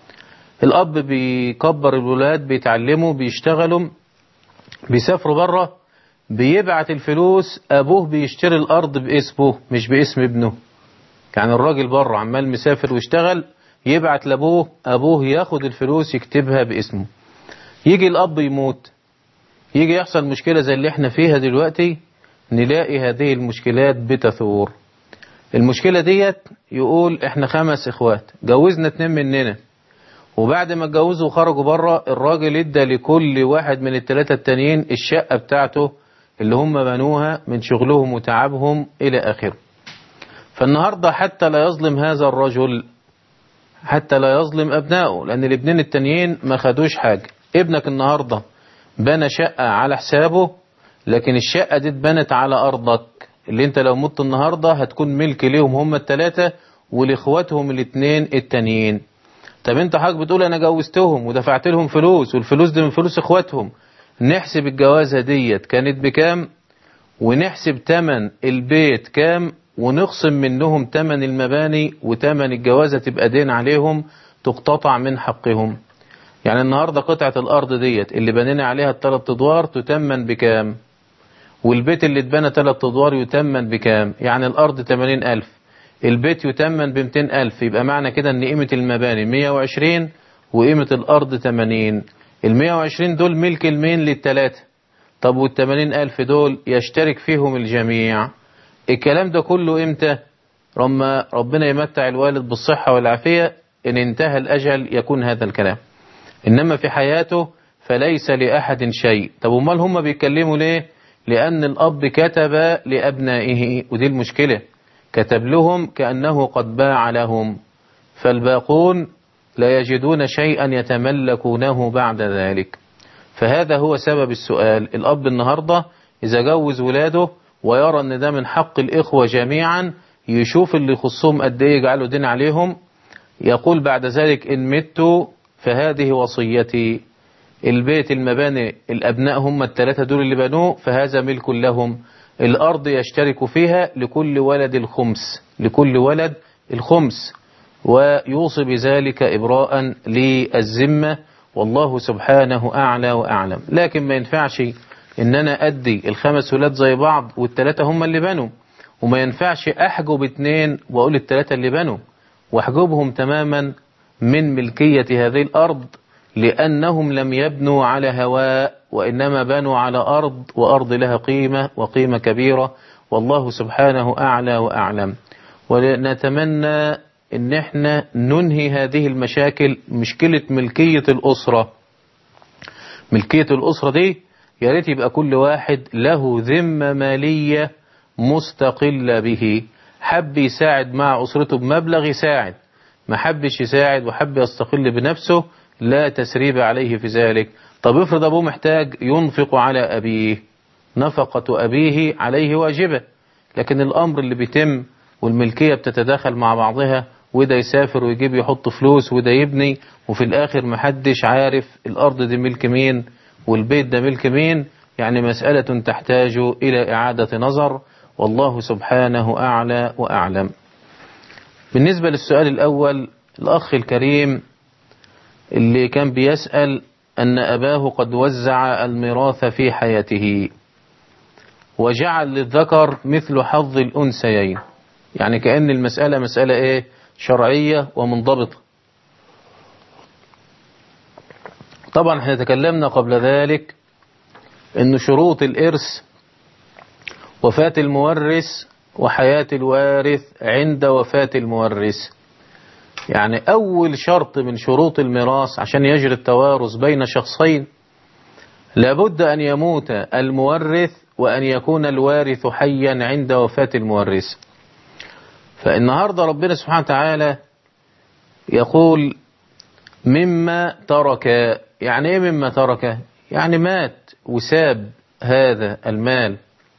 الاب بيكبر الولاد بيتعلموا بيشتغلوا بيسافروا بره، بيبعت الفلوس، ابوه بيشتري الارض باسمه مش باسم ابنه. يعني الراجل بره عمال مسافر ويشتغل يبعت لابوه، ابوه ياخد الفلوس يكتبها باسمه. يجي الاب يموت، يجي يحصل مشكلة زي اللي احنا فيها دلوقتي، نلاقي هذه المشكلات بتثور. المشكلة ديت يقول احنا خمس اخوات جوزنا اتنين مننا، وبعد ما اتجوزوا وخرجوا بره الراجل ادى لكل واحد من الثلاثة التانيين الشقة بتاعته اللي هم بنوها من شغلهم وتعبهم الى اخره. فالنهاردة حتى لا يظلم هذا الرجل، حتى لا يظلم ابنائه، لان الابنين التانيين ما خدوش حاجة. ابنك النهاردة بنى شقة على حسابه، لكن الشقة دي اتبنت على ارضك اللي انت لو مت النهاردة هتكون ملك ليهم هم التلاتة ولاخواتهم الاتنين التانيين. طب انت حضرتك بتقول انا جوزتهم ودفعت لهم فلوس والفلوس دي من فلوس اخواتهم، نحسب الجوازة ديت كانت بكام ونحسب تمن البيت كام ونقسم منهم تمن المباني وتمن الجوازة تبقى دين عليهم تقتطع من حقهم. يعني النهاردة قطعة الارض ديت اللي بنينا عليها الثلاث ادوار تتمن بكام، والبيت اللي اتبنى ثلاث ادوار يتمن بكام؟ يعني الارض ثمانين الف، البيت يتمن بمتين الف، يبقى معنى كده ان قيمة المباني مية وعشرين وقيمة الارض ثمانين. المية وعشرين دول ملك المين للتلاتة، طب والثمانين الف دول يشترك فيهم الجميع. الكلام ده كله امتى؟ رما ربنا يمتع الوالد بالصحة والعافية، ان انتهى الاجل يكون هذا الكلام، انما في حياته فليس لأحد شيء. طب امال هم بيتكلموا ليه؟ لأن الأب كتب لأبنائه، ودي المشكلة، كتب لهم كأنه قد باع لهم، فالباقون لا يجدون شيئا يتملكونه بعد ذلك. فهذا هو سبب السؤال. الأب النهاردة إذا جوز ولاده ويرى أن ده من حق الإخوة جميعا، يشوف اللي يخصهم قد إيه يجعلوا دين عليهم، يقول بعد ذلك إن متوا فهذه وصيتي، البيت المباني الأبناء هم الثلاثة دول اللي بنوه فهذا ملك لهم، الأرض يشترك فيها لكل ولد الخمس، لكل ولد الخمس، ويوصي بذلك إبراء للذمة، والله سبحانه أعلى وأعلم. لكن ما ينفعش إن أنا أدي الخمس ولاد زي بعض والثلاثة هم اللي بنوا، وما ينفعش أحجب اتنين وأقول الثلاثة اللي بنوا وأحجبهم تماما من ملكية هذه الأرض، لأنهم لم يبنوا على هواء وإنما بنوا على أرض، وأرض لها قيمة وقيمة كبيرة، والله سبحانه أعلى وأعلم. ونتمنى إن احنا ننهي هذه المشاكل، مشكلة ملكية الأسرة. ملكية الأسرة دي يا ريت يبقى كل واحد له ذمة مالية مستقلة به، حب يساعد مع أسرته بمبلغ يساعد، ما حبش يساعد وحب يستقل بنفسه لا تسريب عليه في ذلك. طب افرض أبوه محتاج ينفق على أبيه، نفقة أبيه عليه واجبة، لكن الأمر اللي بيتم والملكية بتتداخل مع بعضها، وده يسافر ويجيب يحط فلوس وده يبني، وفي الآخر محدش عارف الأرض دي ملك مين والبيت ده ملك مين، يعني مسألة تحتاج إلى إعادة نظر، والله سبحانه أعلى وأعلم. بالنسبة للسؤال الأول، الأخ الكريم اللي كان بيسأل أن أباه قد وزع الميراث في حياته وجعل للذكر مثل حظ الأنثيين، يعني كأن المسألة مسألة إيه؟ شرعية ومنضبطة. طبعا احنا تكلمنا قبل ذلك ان شروط الإرث وفاة المورث وحياة الوارث عند وفاة المورث. يعني أول شرط من شروط الميراث عشان يجري التوارث بين شخصين لابد أن يموت المورث وأن يكون الوارث حيا عند وفاة المورث. فالنهاردة ربنا سبحانه وتعالى يقول مما ترك. يعني ايه مما ترك؟ يعني مات وساب هذا المال،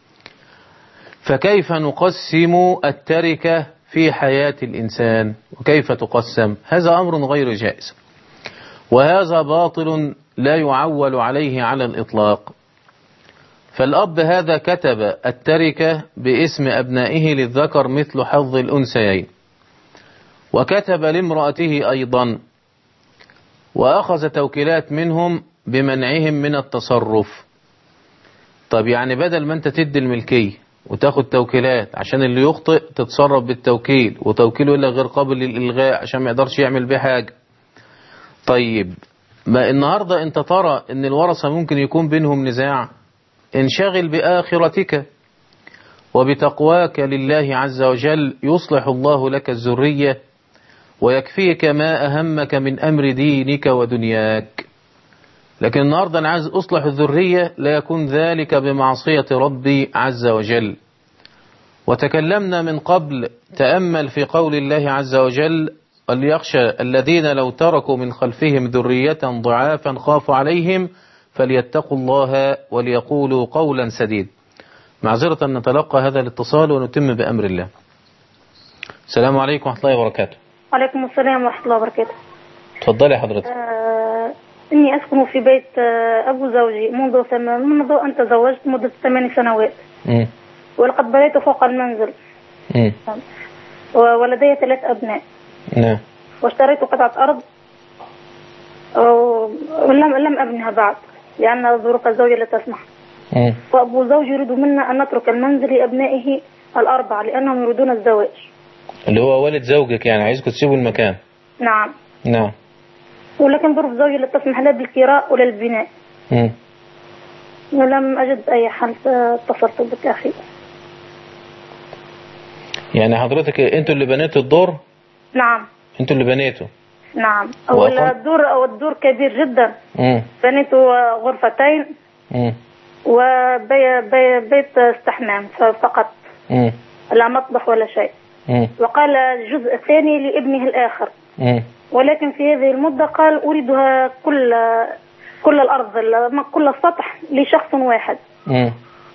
فكيف نقسم التركة في حياة الإنسان؟ وكيف تقسم؟ هذا أمر غير جائز، وهذا باطل لا يعول عليه على الإطلاق. فالأب هذا كتب التركة باسم أبنائه للذكر مثل حظ الأنثيين، وكتب لامرأته أيضا، وأخذ توكيلات منهم بمنعهم من التصرف. طب يعني بدل ما أنت تدي الملكية وتاخد توكيلات عشان اللي يخطئ تتصرف بالتوكيل، وتوكيله إلا غير قابل للإلغاء عشان ما يقدرش يعمل به حاجة. طيب ما النهاردة أنت ترى أن الورثة ممكن يكون بينهم نزاع، انشغل بآخرتك وبتقواك لله عز وجل يصلح الله لك الذرية ويكفيك ما أهمك من أمر دينك ودنياك. لكن النهاردة أنا عايز أصلح الذرية، لا يكون ذلك بمعصية ربي عز وجل. وتكلمنا من قبل، تأمل في قول الله عز وجل وليخشى الذين لو تركوا من خلفهم ذرية ضعافا خافوا عليهم فليتقوا الله وليقولوا قولا سديد. معذرة أن نتلقى هذا الاتصال ونتم بأمر الله. السلام عليكم ورحمة الله وبركاته. وعليكم السلام ورحمة الله وبركاته. تفضلي حضرتك. آه إني أسكن في بيت آه أبو زوجي منذ ثمان منذ أن تزوجت مدة ثمان سنوات. م. ولقد بنيت فوق المنزل. م. ولدي ثلاث أبناء. نعم. واشتريت قطعة أرض ولم لم أبنها بعد لأن ظروف الزوجة لا تسمح. م. وأبو زوجي يريد منا أن نترك المنزل لأبنائه الأربعة لأنهم يريدون الزواج. اللي هو والد زوجك يعني عايزكم تسيبوا المكان؟ نعم. نعم. ولكن ظروف زوجي لا تسمح لا بالكراء ولا البناء. م. ولم أجد أي حل، اتصلت بك أخي. يعني حضرتك أنتوا اللي بنيتوا الدور؟ نعم. أنتوا اللي بنيتوا؟ نعم. أول الدور أو الدور كبير جدا. م. بنيت غرفتين. م. وبيت استحمام فقط. م. لا مطبخ ولا شيء. م. وقال الجزء الثاني لابنه الآخر. م. ولكن في هذه المدة قال أريدها كل كل الأرض كل السطح لشخص واحد. م.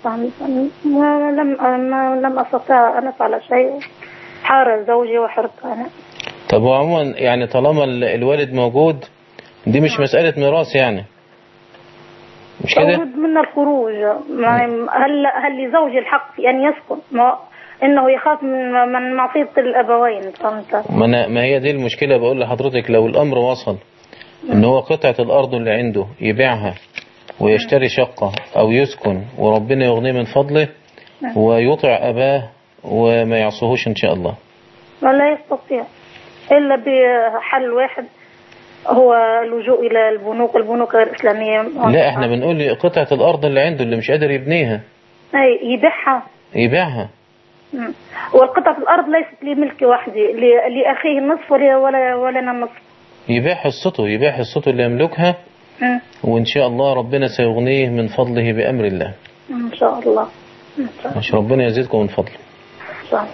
لم لم أستطع أن أفعل شيء، حار زوجي وحرت أنا. طب وعموما يعني طالما الوالد موجود دي مش مسألة ميراث يعني، مش كده؟ أريد من الخروج. هل هل لزوجي الحق في أن يسكن؟ ما إنه يخاف من من معصية الأبوين. فهمت؟ ما, ما هي دي المشكلة. بقول لحضرتك لو الأمر وصل إن هو قطعة الأرض اللي عنده يبيعها ويشتري شقة أو يسكن وربنا يغنيه من فضله ويطع أباه وما يعصوهوش إن شاء الله. ولا يستطيع إلا بحل واحد هو اللجوء إلى البنوك البنوك الإسلامية. لا احنا بنقول قطعة الأرض اللي عنده اللي مش قادر يبنيها أي يبيعها. يبيعها. والقطعة الأرض ليست لملكي وحدي، لأخيه النصف ولا ولنا النصف. يبيع حصته يبيع حصته اللي يملكها. م. وإن شاء الله ربنا سيغنيه من فضله بأمر الله. إن شاء الله. إن شاء الله. مش ربنا يزيدكم من فضله. إن شاء الله.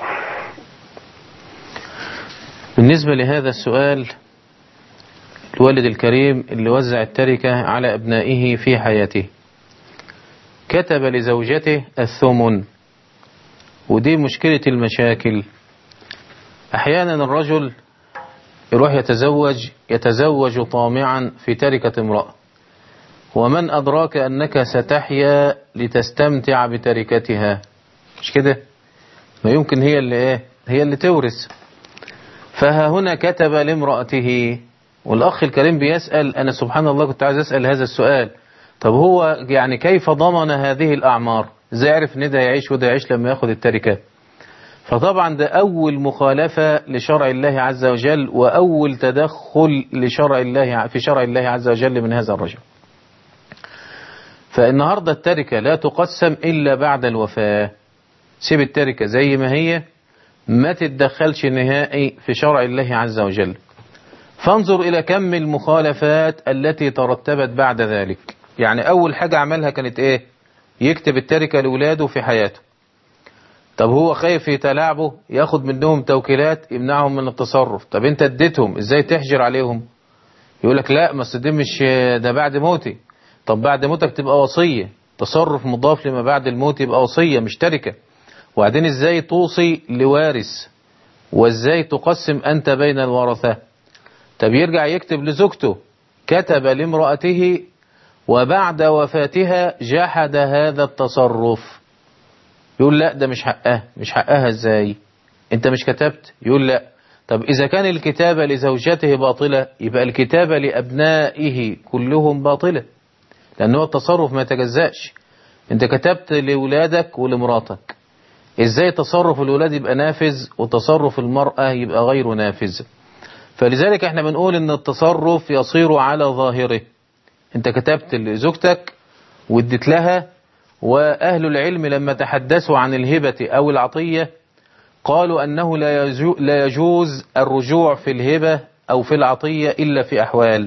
بالنسبة لهذا السؤال، الوالد الكريم اللي وزع التركة على أبنائه في حياته كتب لزوجته الثمن، ودي مشكلة المشاكل. أحيانا الرجل يروح يتزوج يتزوج طامعا في تركة امرأة، ومن أدراك أنك ستحيا لتستمتع بتركتها، مش كده؟ ما يمكن هي اللي إيه؟ هي اللي تورث. فها هنا كتب لامرأته. والأخ الكريم بيسأل، أنا سبحان الله كنت عايز أسأل هذا السؤال، طب هو يعني كيف ضمن هذه الأعمار؟ ازاي يعرف ان ده يعيش وده يعيش لما ياخد التركة؟ فطبعا ده أول مخالفة لشرع الله عز وجل، وأول تدخل لشرع الله في شرع الله عز وجل من هذا الرجل. فالنهاردة التركة لا تقسم إلا بعد الوفاة. سيب التركة زي ما هي، ما تتدخلش نهائي في شرع الله عز وجل. فانظر إلى كم المخالفات التي ترتبت بعد ذلك. يعني أول حاجة عملها كانت إيه؟ يكتب التركة لأولاده في حياته. طب هو خايف يتلاعبوا، ياخد منهم توكيلات يمنعهم من التصرف. طب انت اديتهم، ازاي تحجر عليهم؟ يقول لك لا، ما ده مش ده بعد موتي. طب بعد موتك تبقى وصية، تصرف مضاف لما بعد الموت يبقى وصية مش تركة. وبعدين ازاي توصي لوارث، وازاي تقسم انت بين الورثة؟ طب يرجع يكتب لزوجته، كتب لامرأته وبعد وفاتها جحد هذا التصرف. يقول لا ده مش حقها. مش حقها ازاي؟ انت مش كتبت؟ يقول لا. طب اذا كان الكتابة لزوجته باطلة، يبقى الكتابة لابنائه كلهم باطلة، لانه التصرف ما يتجزأش. انت كتبت لولادك ولمراتك، ازاي تصرف الولاد يبقى نافذ وتصرف المرأة يبقى غير نافذ؟ فلذلك احنا بنقول ان التصرف يصير على ظاهره. انت كتبت لزوجتك واديت لها، واهل العلم لما تحدثوا عن الهبة او العطية قالوا انه لا يجوز الرجوع في الهبة او في العطية الا في احوال،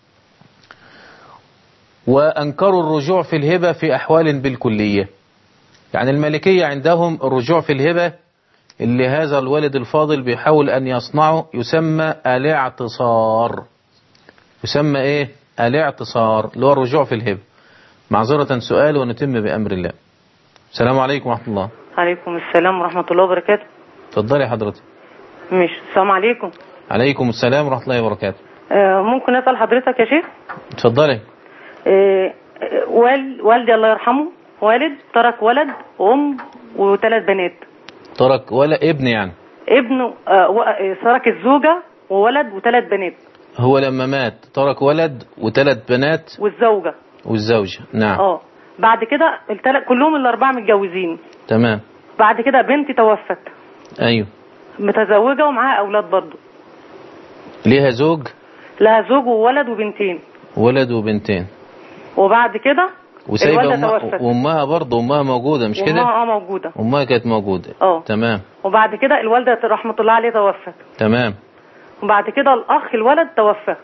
وانكروا الرجوع في الهبة في احوال بالكلية. يعني المالكية عندهم الرجوع في الهبة اللي هذا الولد الفاضل بيحاول أن يصنعه يسمى الاعتصار. يسمى إيه؟ الاعتصار، اللي هو الرجوع في الهبة. معذرة سؤال ونتم بأمر الله. السلام عليكم ورحمة الله. عليكم السلام ورحمة الله وبركاته. اتفضلي حضرتك. مش السلام عليكم. عليكم السلام ورحمة الله وبركاته. آه ممكن أسأل حضرتك يا شيخ؟ اتفضلي. آه وال والدي الله يرحمه والد ترك ولد وأم وثلاث بنات. ترك ولا ابن يعني؟ ابنه آه ترك الزوجة وولد وثلاث بنات. هو لما مات ترك ولد وثلاث بنات والزوجة. والزوجة نعم. اه بعد كده التل... كلهم الأربعة متجوزين. تمام. بعد كده بنتي توفت. أيوه. متزوجة ومعاها أولاد برضو. ليها زوج؟ لها زوج وولد وبنتين. ولد وبنتين. وبعد كده وسايبه أمها, وامها برضه امها موجوده مش كده؟ امها اه موجوده. امها كانت موجوده. اه تمام. وبعد كده الوالده رحمه الله عليها توفت. تمام. وبعد كده الاخ الولد توفى.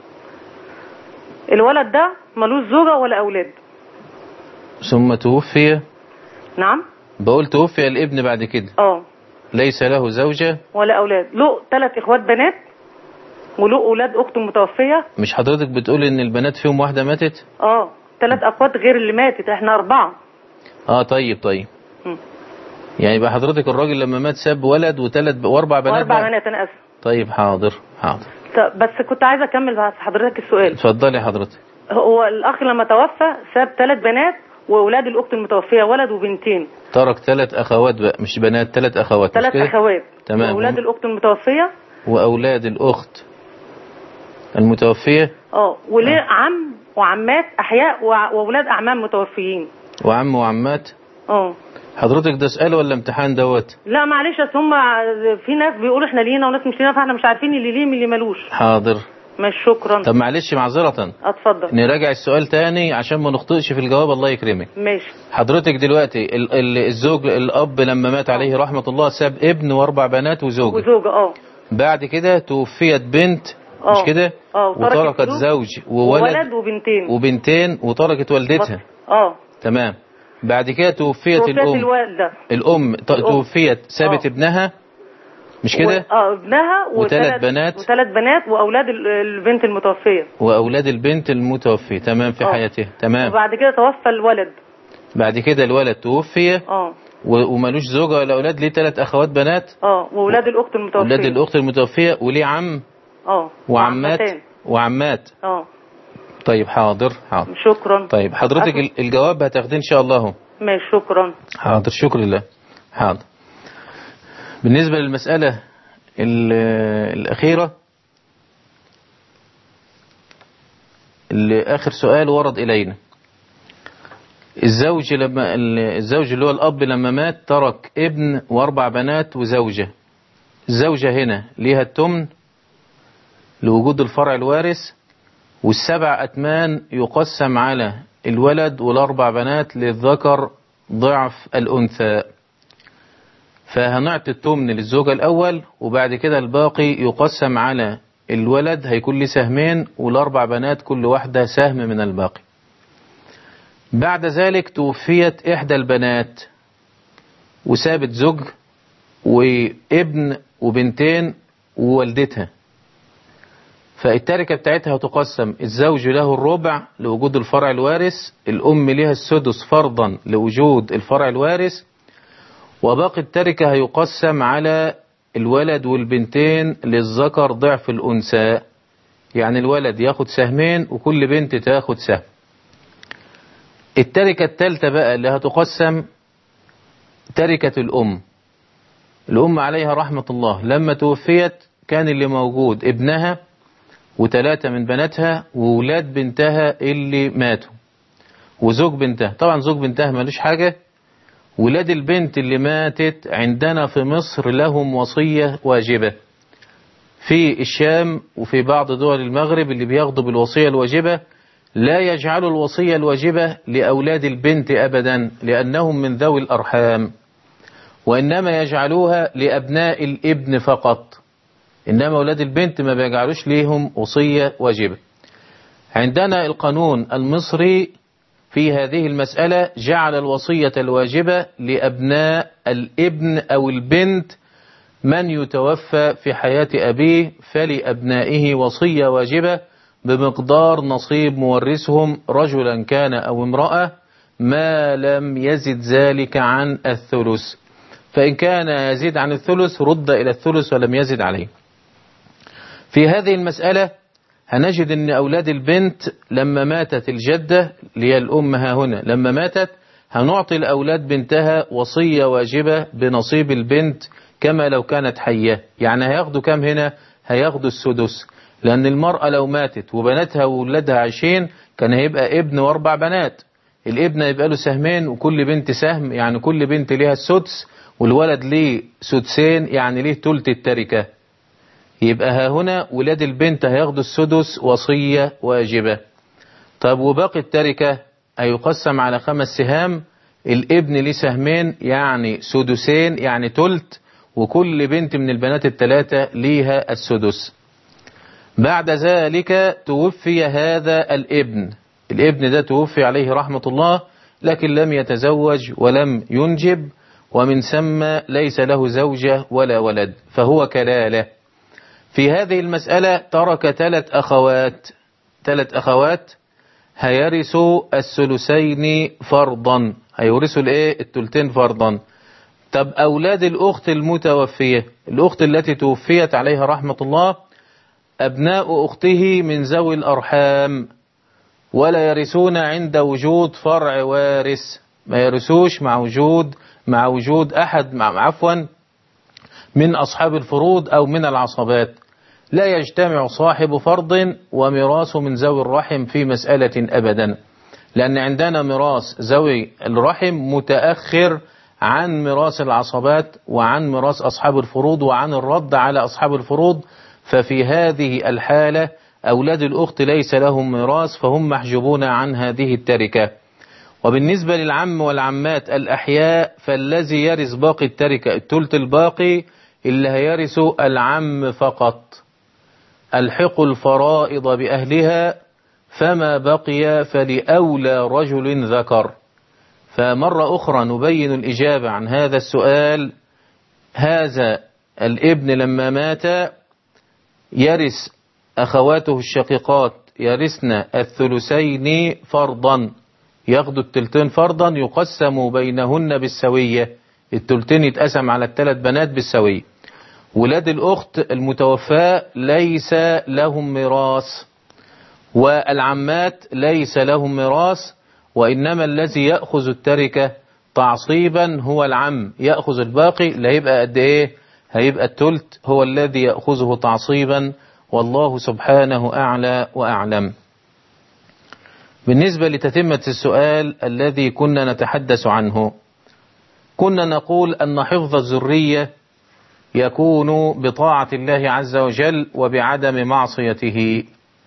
الولد ده ملوش زوجه ولا اولاد. ثم توفي. نعم. بقول توفي الابن بعد كده. اه ليس له زوجه ولا اولاد، له ثلاث اخوات بنات وله اولاد اخته متوفيه. مش حضرتك بتقول ان البنات فيهم واحده ماتت؟ اه ثلاث اخوات غير اللي ماتت، احنا اربعه. اه طيب طيب. م. يعني يبقى حضرتك الراجل لما مات ساب ولد وثلاث واربع بنات. واربع بنات انا اسف. طيب حاضر حاضر. بس كنت عايزه اكمل بس حضرتك السؤال. اتفضلي حضرتك. هو الاخ لما توفى ساب ثلاث بنات واولاد الاخت المتوفيه ولد وبنتين. ترك ثلاث اخوات بقى مش بنات، ثلاث اخوات. ثلاث اخوات. تمام. واولاد الاخت المتوفيه واولاد الاخت المتوفيه. اه وليه عم وعمات احياء واولاد اعمام متوفيين. وعم وعمات. اه حضرتك ده سؤال ولا امتحان دوت؟ لا معلش، اصل هم في ناس بيقولوا احنا لينا وناس مش لينا، فاحنا مش عارفين اللي ليه من اللي ملوش. حاضر. مش شكرا. طب معلش معذرة. اتفضل. نراجع السؤال تاني عشان ما نخطئش في الجواب. الله يكرمك. ماشي. حضرتك دلوقتي ال ال الزوج الاب لما مات عليه رحمة الله ساب ابن واربع بنات وزوجة. وزوجة اه. بعد كده توفيت بنت. أوه. مش كده؟ اه. وتركت زوج وولد وولد وبنتين. وبنتين وتركت والدتها. اه. تمام. بعد كده توفيت, توفيت الام. الوالدة. الام توفيت سابت ابنها مش كده؟ اه ابنها وثلاث بنات وثلاث بنات واولاد البنت المتوفيه. واولاد البنت المتوفيه. تمام. في أوه. حياته. تمام. وبعد كده توفى الولد. بعد كده الولد توفي. اه ومالوش زوجه ولا اولاد، ليه ثلاث اخوات بنات. اه واولاد الاخت المتوفيه. اولاد الاخت المتوفيه وليه عم. اه وعمات. وعمات. اه طيب حاضر حاضر. شكرا. طيب حضرتك أفضل. الجواب هتاخديه ان شاء الله. ماشي شكرا. حاضر. شكر لله. حاضر. بالنسبة للمسألة الأخيرة اللي آخر سؤال ورد إلينا، الزوج لما الزوج اللي هو الأب لما مات ترك ابن وأربع بنات وزوجة. الزوجة هنا ليها التمن لوجود الفرع الوارث، والسبع أتمان يقسم على الولد والأربع بنات للذكر ضعف الأنثى. فهنعطي التمن للزوجة الأول، وبعد كده الباقي يقسم على الولد هيكون له سهمين، والأربع بنات كل واحدة سهم من الباقي. بعد ذلك توفيت إحدى البنات وسابت زوج وابن وبنتين ووالدتها، فالتركة بتاعتها تقسم: الزوج له الربع لوجود الفرع الوارث، الأم لها السدس فرضا لوجود الفرع الوارث، وباقي التركة هيقسم على الولد والبنتين للذكر ضعف الأنثى. يعني الولد ياخد سهمين وكل بنت تاخد سهم. التركة الثالثة بقى اللي هتقسم تركة الأم. الأم عليها رحمة الله لما توفيت كان اللي موجود ابنها وثلاثة من بناتها وولاد بنتها اللي ماتوا وزوج بنتها. طبعا زوج بنتها مالوش حاجة. ولاد البنت اللي ماتت عندنا في مصر لهم وصية واجبة. في الشام وفي بعض دول المغرب اللي بياخدوا بالوصية الواجبة لا يجعلوا الوصية الواجبة لأولاد البنت أبدا لأنهم من ذوي الأرحام، وإنما يجعلوها لأبناء الابن فقط. إنما أولاد البنت ما بيجعلوش ليهم وصية واجبة. عندنا القانون المصري في هذه المسألة جعل الوصية الواجبة لأبناء الابن أو البنت من يتوفى في حياة أبيه، فلأبنائه وصية واجبة بمقدار نصيب مورثهم رجلا كان أو امرأة ما لم يزد ذلك عن الثلث. فإن كان يزيد عن الثلث رد إلى الثلث ولم يزد عليه. في هذه المسألة هنجد أن أولاد البنت لما ماتت الجدة اللي الأم ها هنا لما ماتت هنعطي الأولاد بنتها وصية واجبة بنصيب البنت كما لو كانت حية. يعني هياخدوا كم هنا؟ هياخدوا السدس، لأن المرأة لو ماتت وبناتها وولادها عايشين كان هيبقى ابن واربع بنات. الابن يبقى له سهمين وكل بنت سهم، يعني كل بنت ليها السدس، والولد ليه سدسين يعني ليه تلت التركة. يبقى ها هنا ولاد البنت هياخدوا السدس وصية واجبة. طب وباقي التركة هيقسم على خمس سهام، الابن ليه سهمين يعني سدسين يعني تلت، وكل بنت من البنات الثلاثة ليها السدس. بعد ذلك توفي هذا الابن. الابن ده توفي عليه رحمة الله لكن لم يتزوج ولم ينجب، ومن ثم ليس له زوجة ولا ولد، فهو كلالة. في هذه المسألة ترك ثلاث أخوات ثلاث أخوات هيرثوا الثلثين فرضا، هيورثوا الايه الثلثين فرضا. طب أولاد الأخت المتوفية، الأخت التي توفيت عليها رحمة الله أبناء أخته من ذوي الأرحام ولا يرثون عند وجود فرع وارث، ما يرثوش مع وجود مع وجود أحد مع عفوا من أصحاب الفروض أو من العصبات. لا يجتمع صاحب فرض وميراث من ذوي الرحم في مسألة أبدا، لأن عندنا ميراث ذوي الرحم متأخر عن ميراث العصبات وعن ميراث أصحاب الفروض وعن الرد على أصحاب الفروض. ففي هذه الحالة أولاد الأخت ليس لهم ميراث فهم محجوبون عن هذه التركة. وبالنسبة للعم والعمات الأحياء فالذي يرث باقي التركة الثلث الباقي اللي هيرث العم فقط. الحقوا الفرائض بأهلها فما بقي فلأولى رجل ذكر. فمرة أخرى نبين الإجابة عن هذا السؤال. هذا الابن لما مات يرث أخواته الشقيقات يرثن الثلثين فرضا، ياخدوا التلتين فرضا يقسم بينهن بالسوية، التلتين يتقسم على الثلاث بنات بالسوية. ولاد الأخت المتوفاة ليس لهم ميراث، والعمات ليس لهم ميراث، وإنما الذي يأخذ التركة تعصيبا هو العم، يأخذ الباقي اللي هيبقى قد إيه؟ هيبقى التلت هو الذي يأخذه تعصيبا، والله سبحانه أعلى وأعلم. بالنسبة لتتمة السؤال الذي كنا نتحدث عنه، كنا نقول أن حفظ الذرية يكون بطاعة الله عز وجل وبعدم معصيته،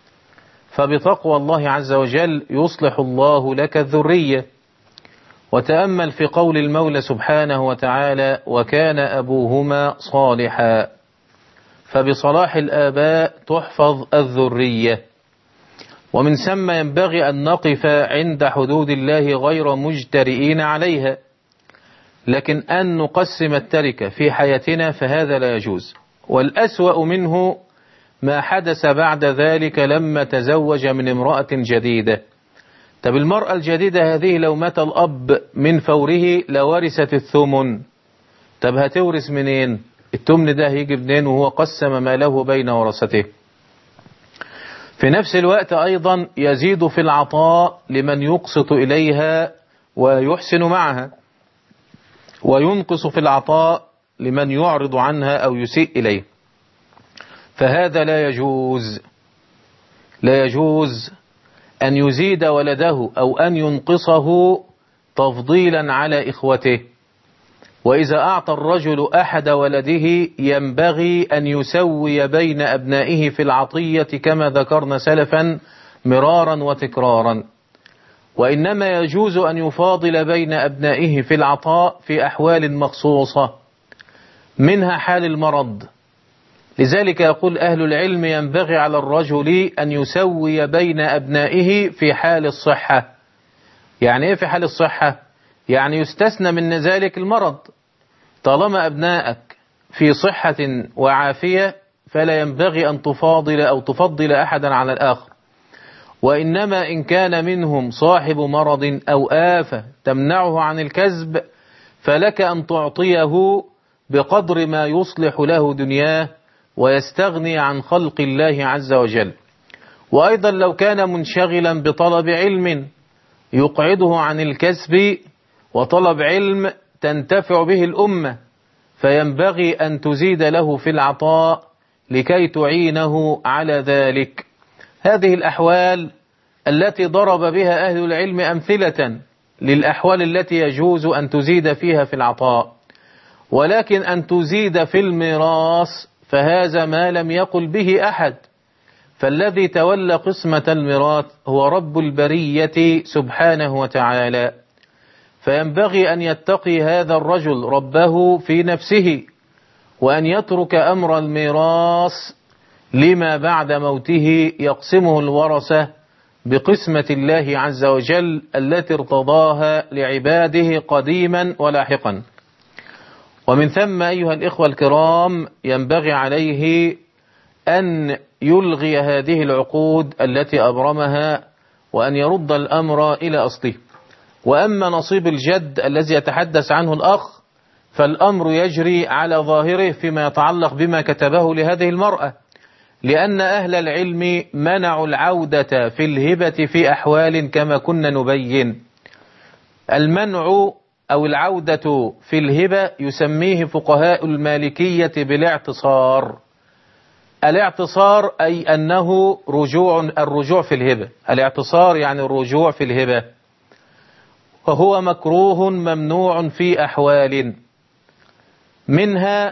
فبتقوى الله عز وجل يصلح الله لك الذرية. وتأمل في قول المولى سبحانه وتعالى: وكان أبوهما صالحا، فبصلاح الآباء تحفظ الذرية. ومن ثم ينبغي أن نقف عند حدود الله غير مجترئين عليها، لكن أن نقسم التركة في حياتنا فهذا لا يجوز. والأسوأ منه ما حدث بعد ذلك لما تزوج من امرأة جديدة. طب المرأة الجديدة هذه لو مات الأب من فوره لورثت الثمن. طب هتورث منين؟ التمن ده هيجي منين وهو قسم ماله بين ورثته؟ في نفس الوقت أيضا يزيد في العطاء لمن يقسط إليها ويحسن معها، وينقص في العطاء لمن يعرض عنها أو يسيء إليه، فهذا لا يجوز. لا يجوز أن يزيد ولده أو أن ينقصه تفضيلا على إخوته. وإذا أعطى الرجل أحد ولده ينبغي أن يسوي بين أبنائه في العطية كما ذكرنا سلفا مرارا وتكرارا. وإنما يجوز أن يفاضل بين أبنائه في العطاء في أحوال مخصوصة، منها حال المرض. لذلك يقول أهل العلم: ينبغي على الرجل أن يسوي بين أبنائه في حال الصحة. يعني إيه في حال الصحة؟ يعني يستثنى من ذلك المرض. طالما أبنائك في صحة وعافية فلا ينبغي أن تفاضل أو تفضل أحدا على الآخر. وإنما إن كان منهم صاحب مرض أو آفة تمنعه عن الكسب فلك أن تعطيه بقدر ما يصلح له دنياه ويستغني عن خلق الله عز وجل. وأيضا لو كان منشغلا بطلب علم يقعده عن الكسب وطلب علم تنتفع به الأمة، فينبغي أن تزيد له في العطاء لكي تعينه على ذلك. هذه الأحوال التي ضرب بها أهل العلم أمثلة للأحوال التي يجوز أن تزيد فيها في العطاء. ولكن أن تزيد في الميراث فهذا ما لم يقل به أحد، فالذي تولى قسمة الميراث هو رب البرية سبحانه وتعالى. فينبغي أن يتقي هذا الرجل ربه في نفسه، وأن يترك أمر الميراث لما بعد موته يقسمه الورثة بقسمة الله عز وجل التي ارتضاها لعباده قديما ولاحقا. ومن ثم أيها الإخوة الكرام ينبغي عليه أن يلغي هذه العقود التي أبرمها وأن يرد الأمر إلى أصله. وأما نصيب الجد الذي يتحدث عنه الأخ فالأمر يجري على ظاهره فيما يتعلق بما كتبه لهذه المرأة، لأن أهل العلم منعوا العودة في الهبة في أحوال كما كنا نبين. المنع أو العودة في الهبة يسميه فقهاء المالكية بالاعتصار. الاعتصار أي أنه رجوع الرجوع في الهبة. الاعتصار يعني الرجوع في الهبة، وهو مكروه ممنوع في أحوال، منها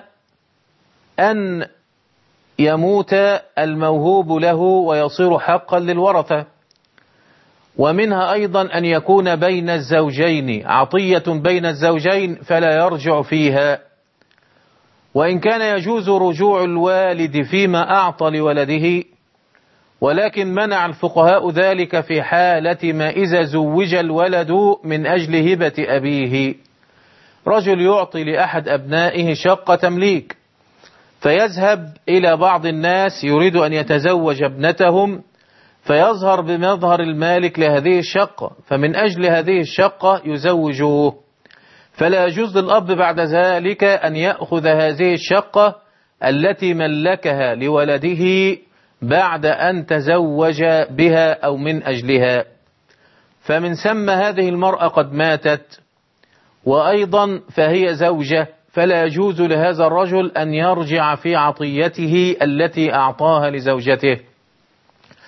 أن يموت الموهوب له ويصير حقا للورثة، ومنها أيضا أن يكون بين الزوجين عطية بين الزوجين فلا يرجع فيها. وإن كان يجوز رجوع الوالد فيما أعطى لولده، ولكن منع الفقهاء ذلك في حالة ما إذا زوج الولد من أجل هبة أبيه. رجل يعطي لأحد أبنائه شقة تمليك، فيذهب إلى بعض الناس يريد أن يتزوج ابنتهم، فيظهر بمظهر المالك لهذه الشقة، فمن أجل هذه الشقة يزوجوه. فلا يجوز للأب بعد ذلك أن يأخذ هذه الشقة التي ملكها لولده بعد أن تزوج بها أو من أجلها. فمن ثم هذه المرأة قد ماتت، وأيضا فهي زوجة، فلا يجوز لهذا الرجل أن يرجع في عطيته التي أعطاها لزوجته.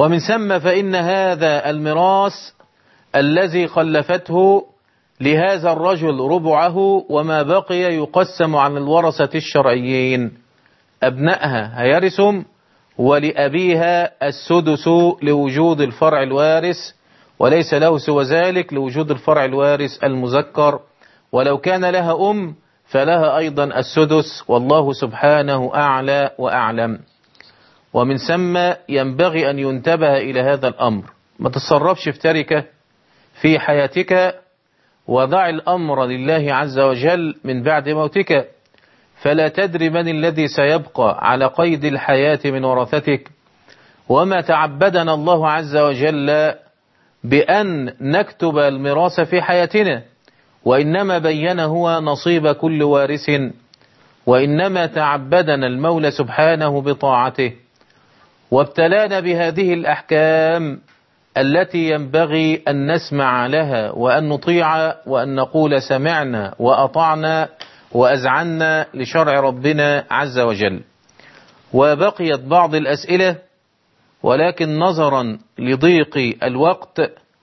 ومن ثم فإن هذا الميراث الذي خلفته لهذا الرجل ربعه وما بقي يقسم عن الورثة الشرعيين. أبنائها هيرثهم، ولأبيها السدس لوجود الفرع الوارث، وليس له سوى ذلك لوجود الفرع الوارث المذكر، ولو كان لها أم فلها أيضا السدس، والله سبحانه أعلى وأعلم. ومن ثم ينبغي أن ينتبه إلى هذا الأمر، ما تتصرفش في تركة في حياتك، وضع الأمر لله عز وجل من بعد موتك، فلا تدري من الذي سيبقى على قيد الحياة من ورثتك. وما تعبدنا الله عز وجل بأن نكتب الميراث في حياتنا، وإنما بين هو نصيب كل وارث، وإنما تعبدنا المولى سبحانه بطاعته، وابتلانا بهذه الأحكام التي ينبغي أن نسمع لها وأن نطيع وأن نقول سمعنا وأطعنا وأذعنا لشرع ربنا عز وجل. وبقيت بعض الأسئلة، ولكن نظرا لضيق الوقت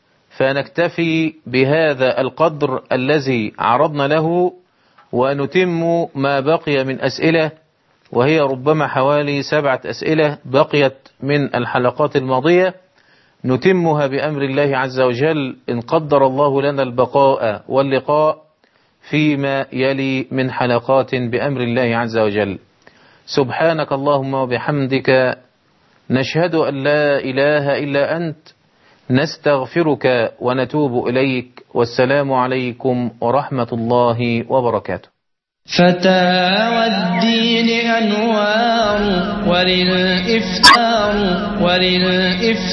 فنكتفي بهذا القدر الذي عرضنا له، ونتم ما بقي من أسئلة، وهي ربما حوالي سبعة أسئلة بقيت من الحلقات الماضية، نتمها بأمر الله عز وجل إن قدر الله لنا البقاء واللقاء فيما يلي من حلقات بأمر الله عز وجل. سبحانك اللهم وبحمدك، نشهد أن لا إله إلا أنت، نستغفرك ونتوب إليك، والسلام عليكم ورحمة الله وبركاته. فتاوى الدين أنوار وللإفتار وللإفتار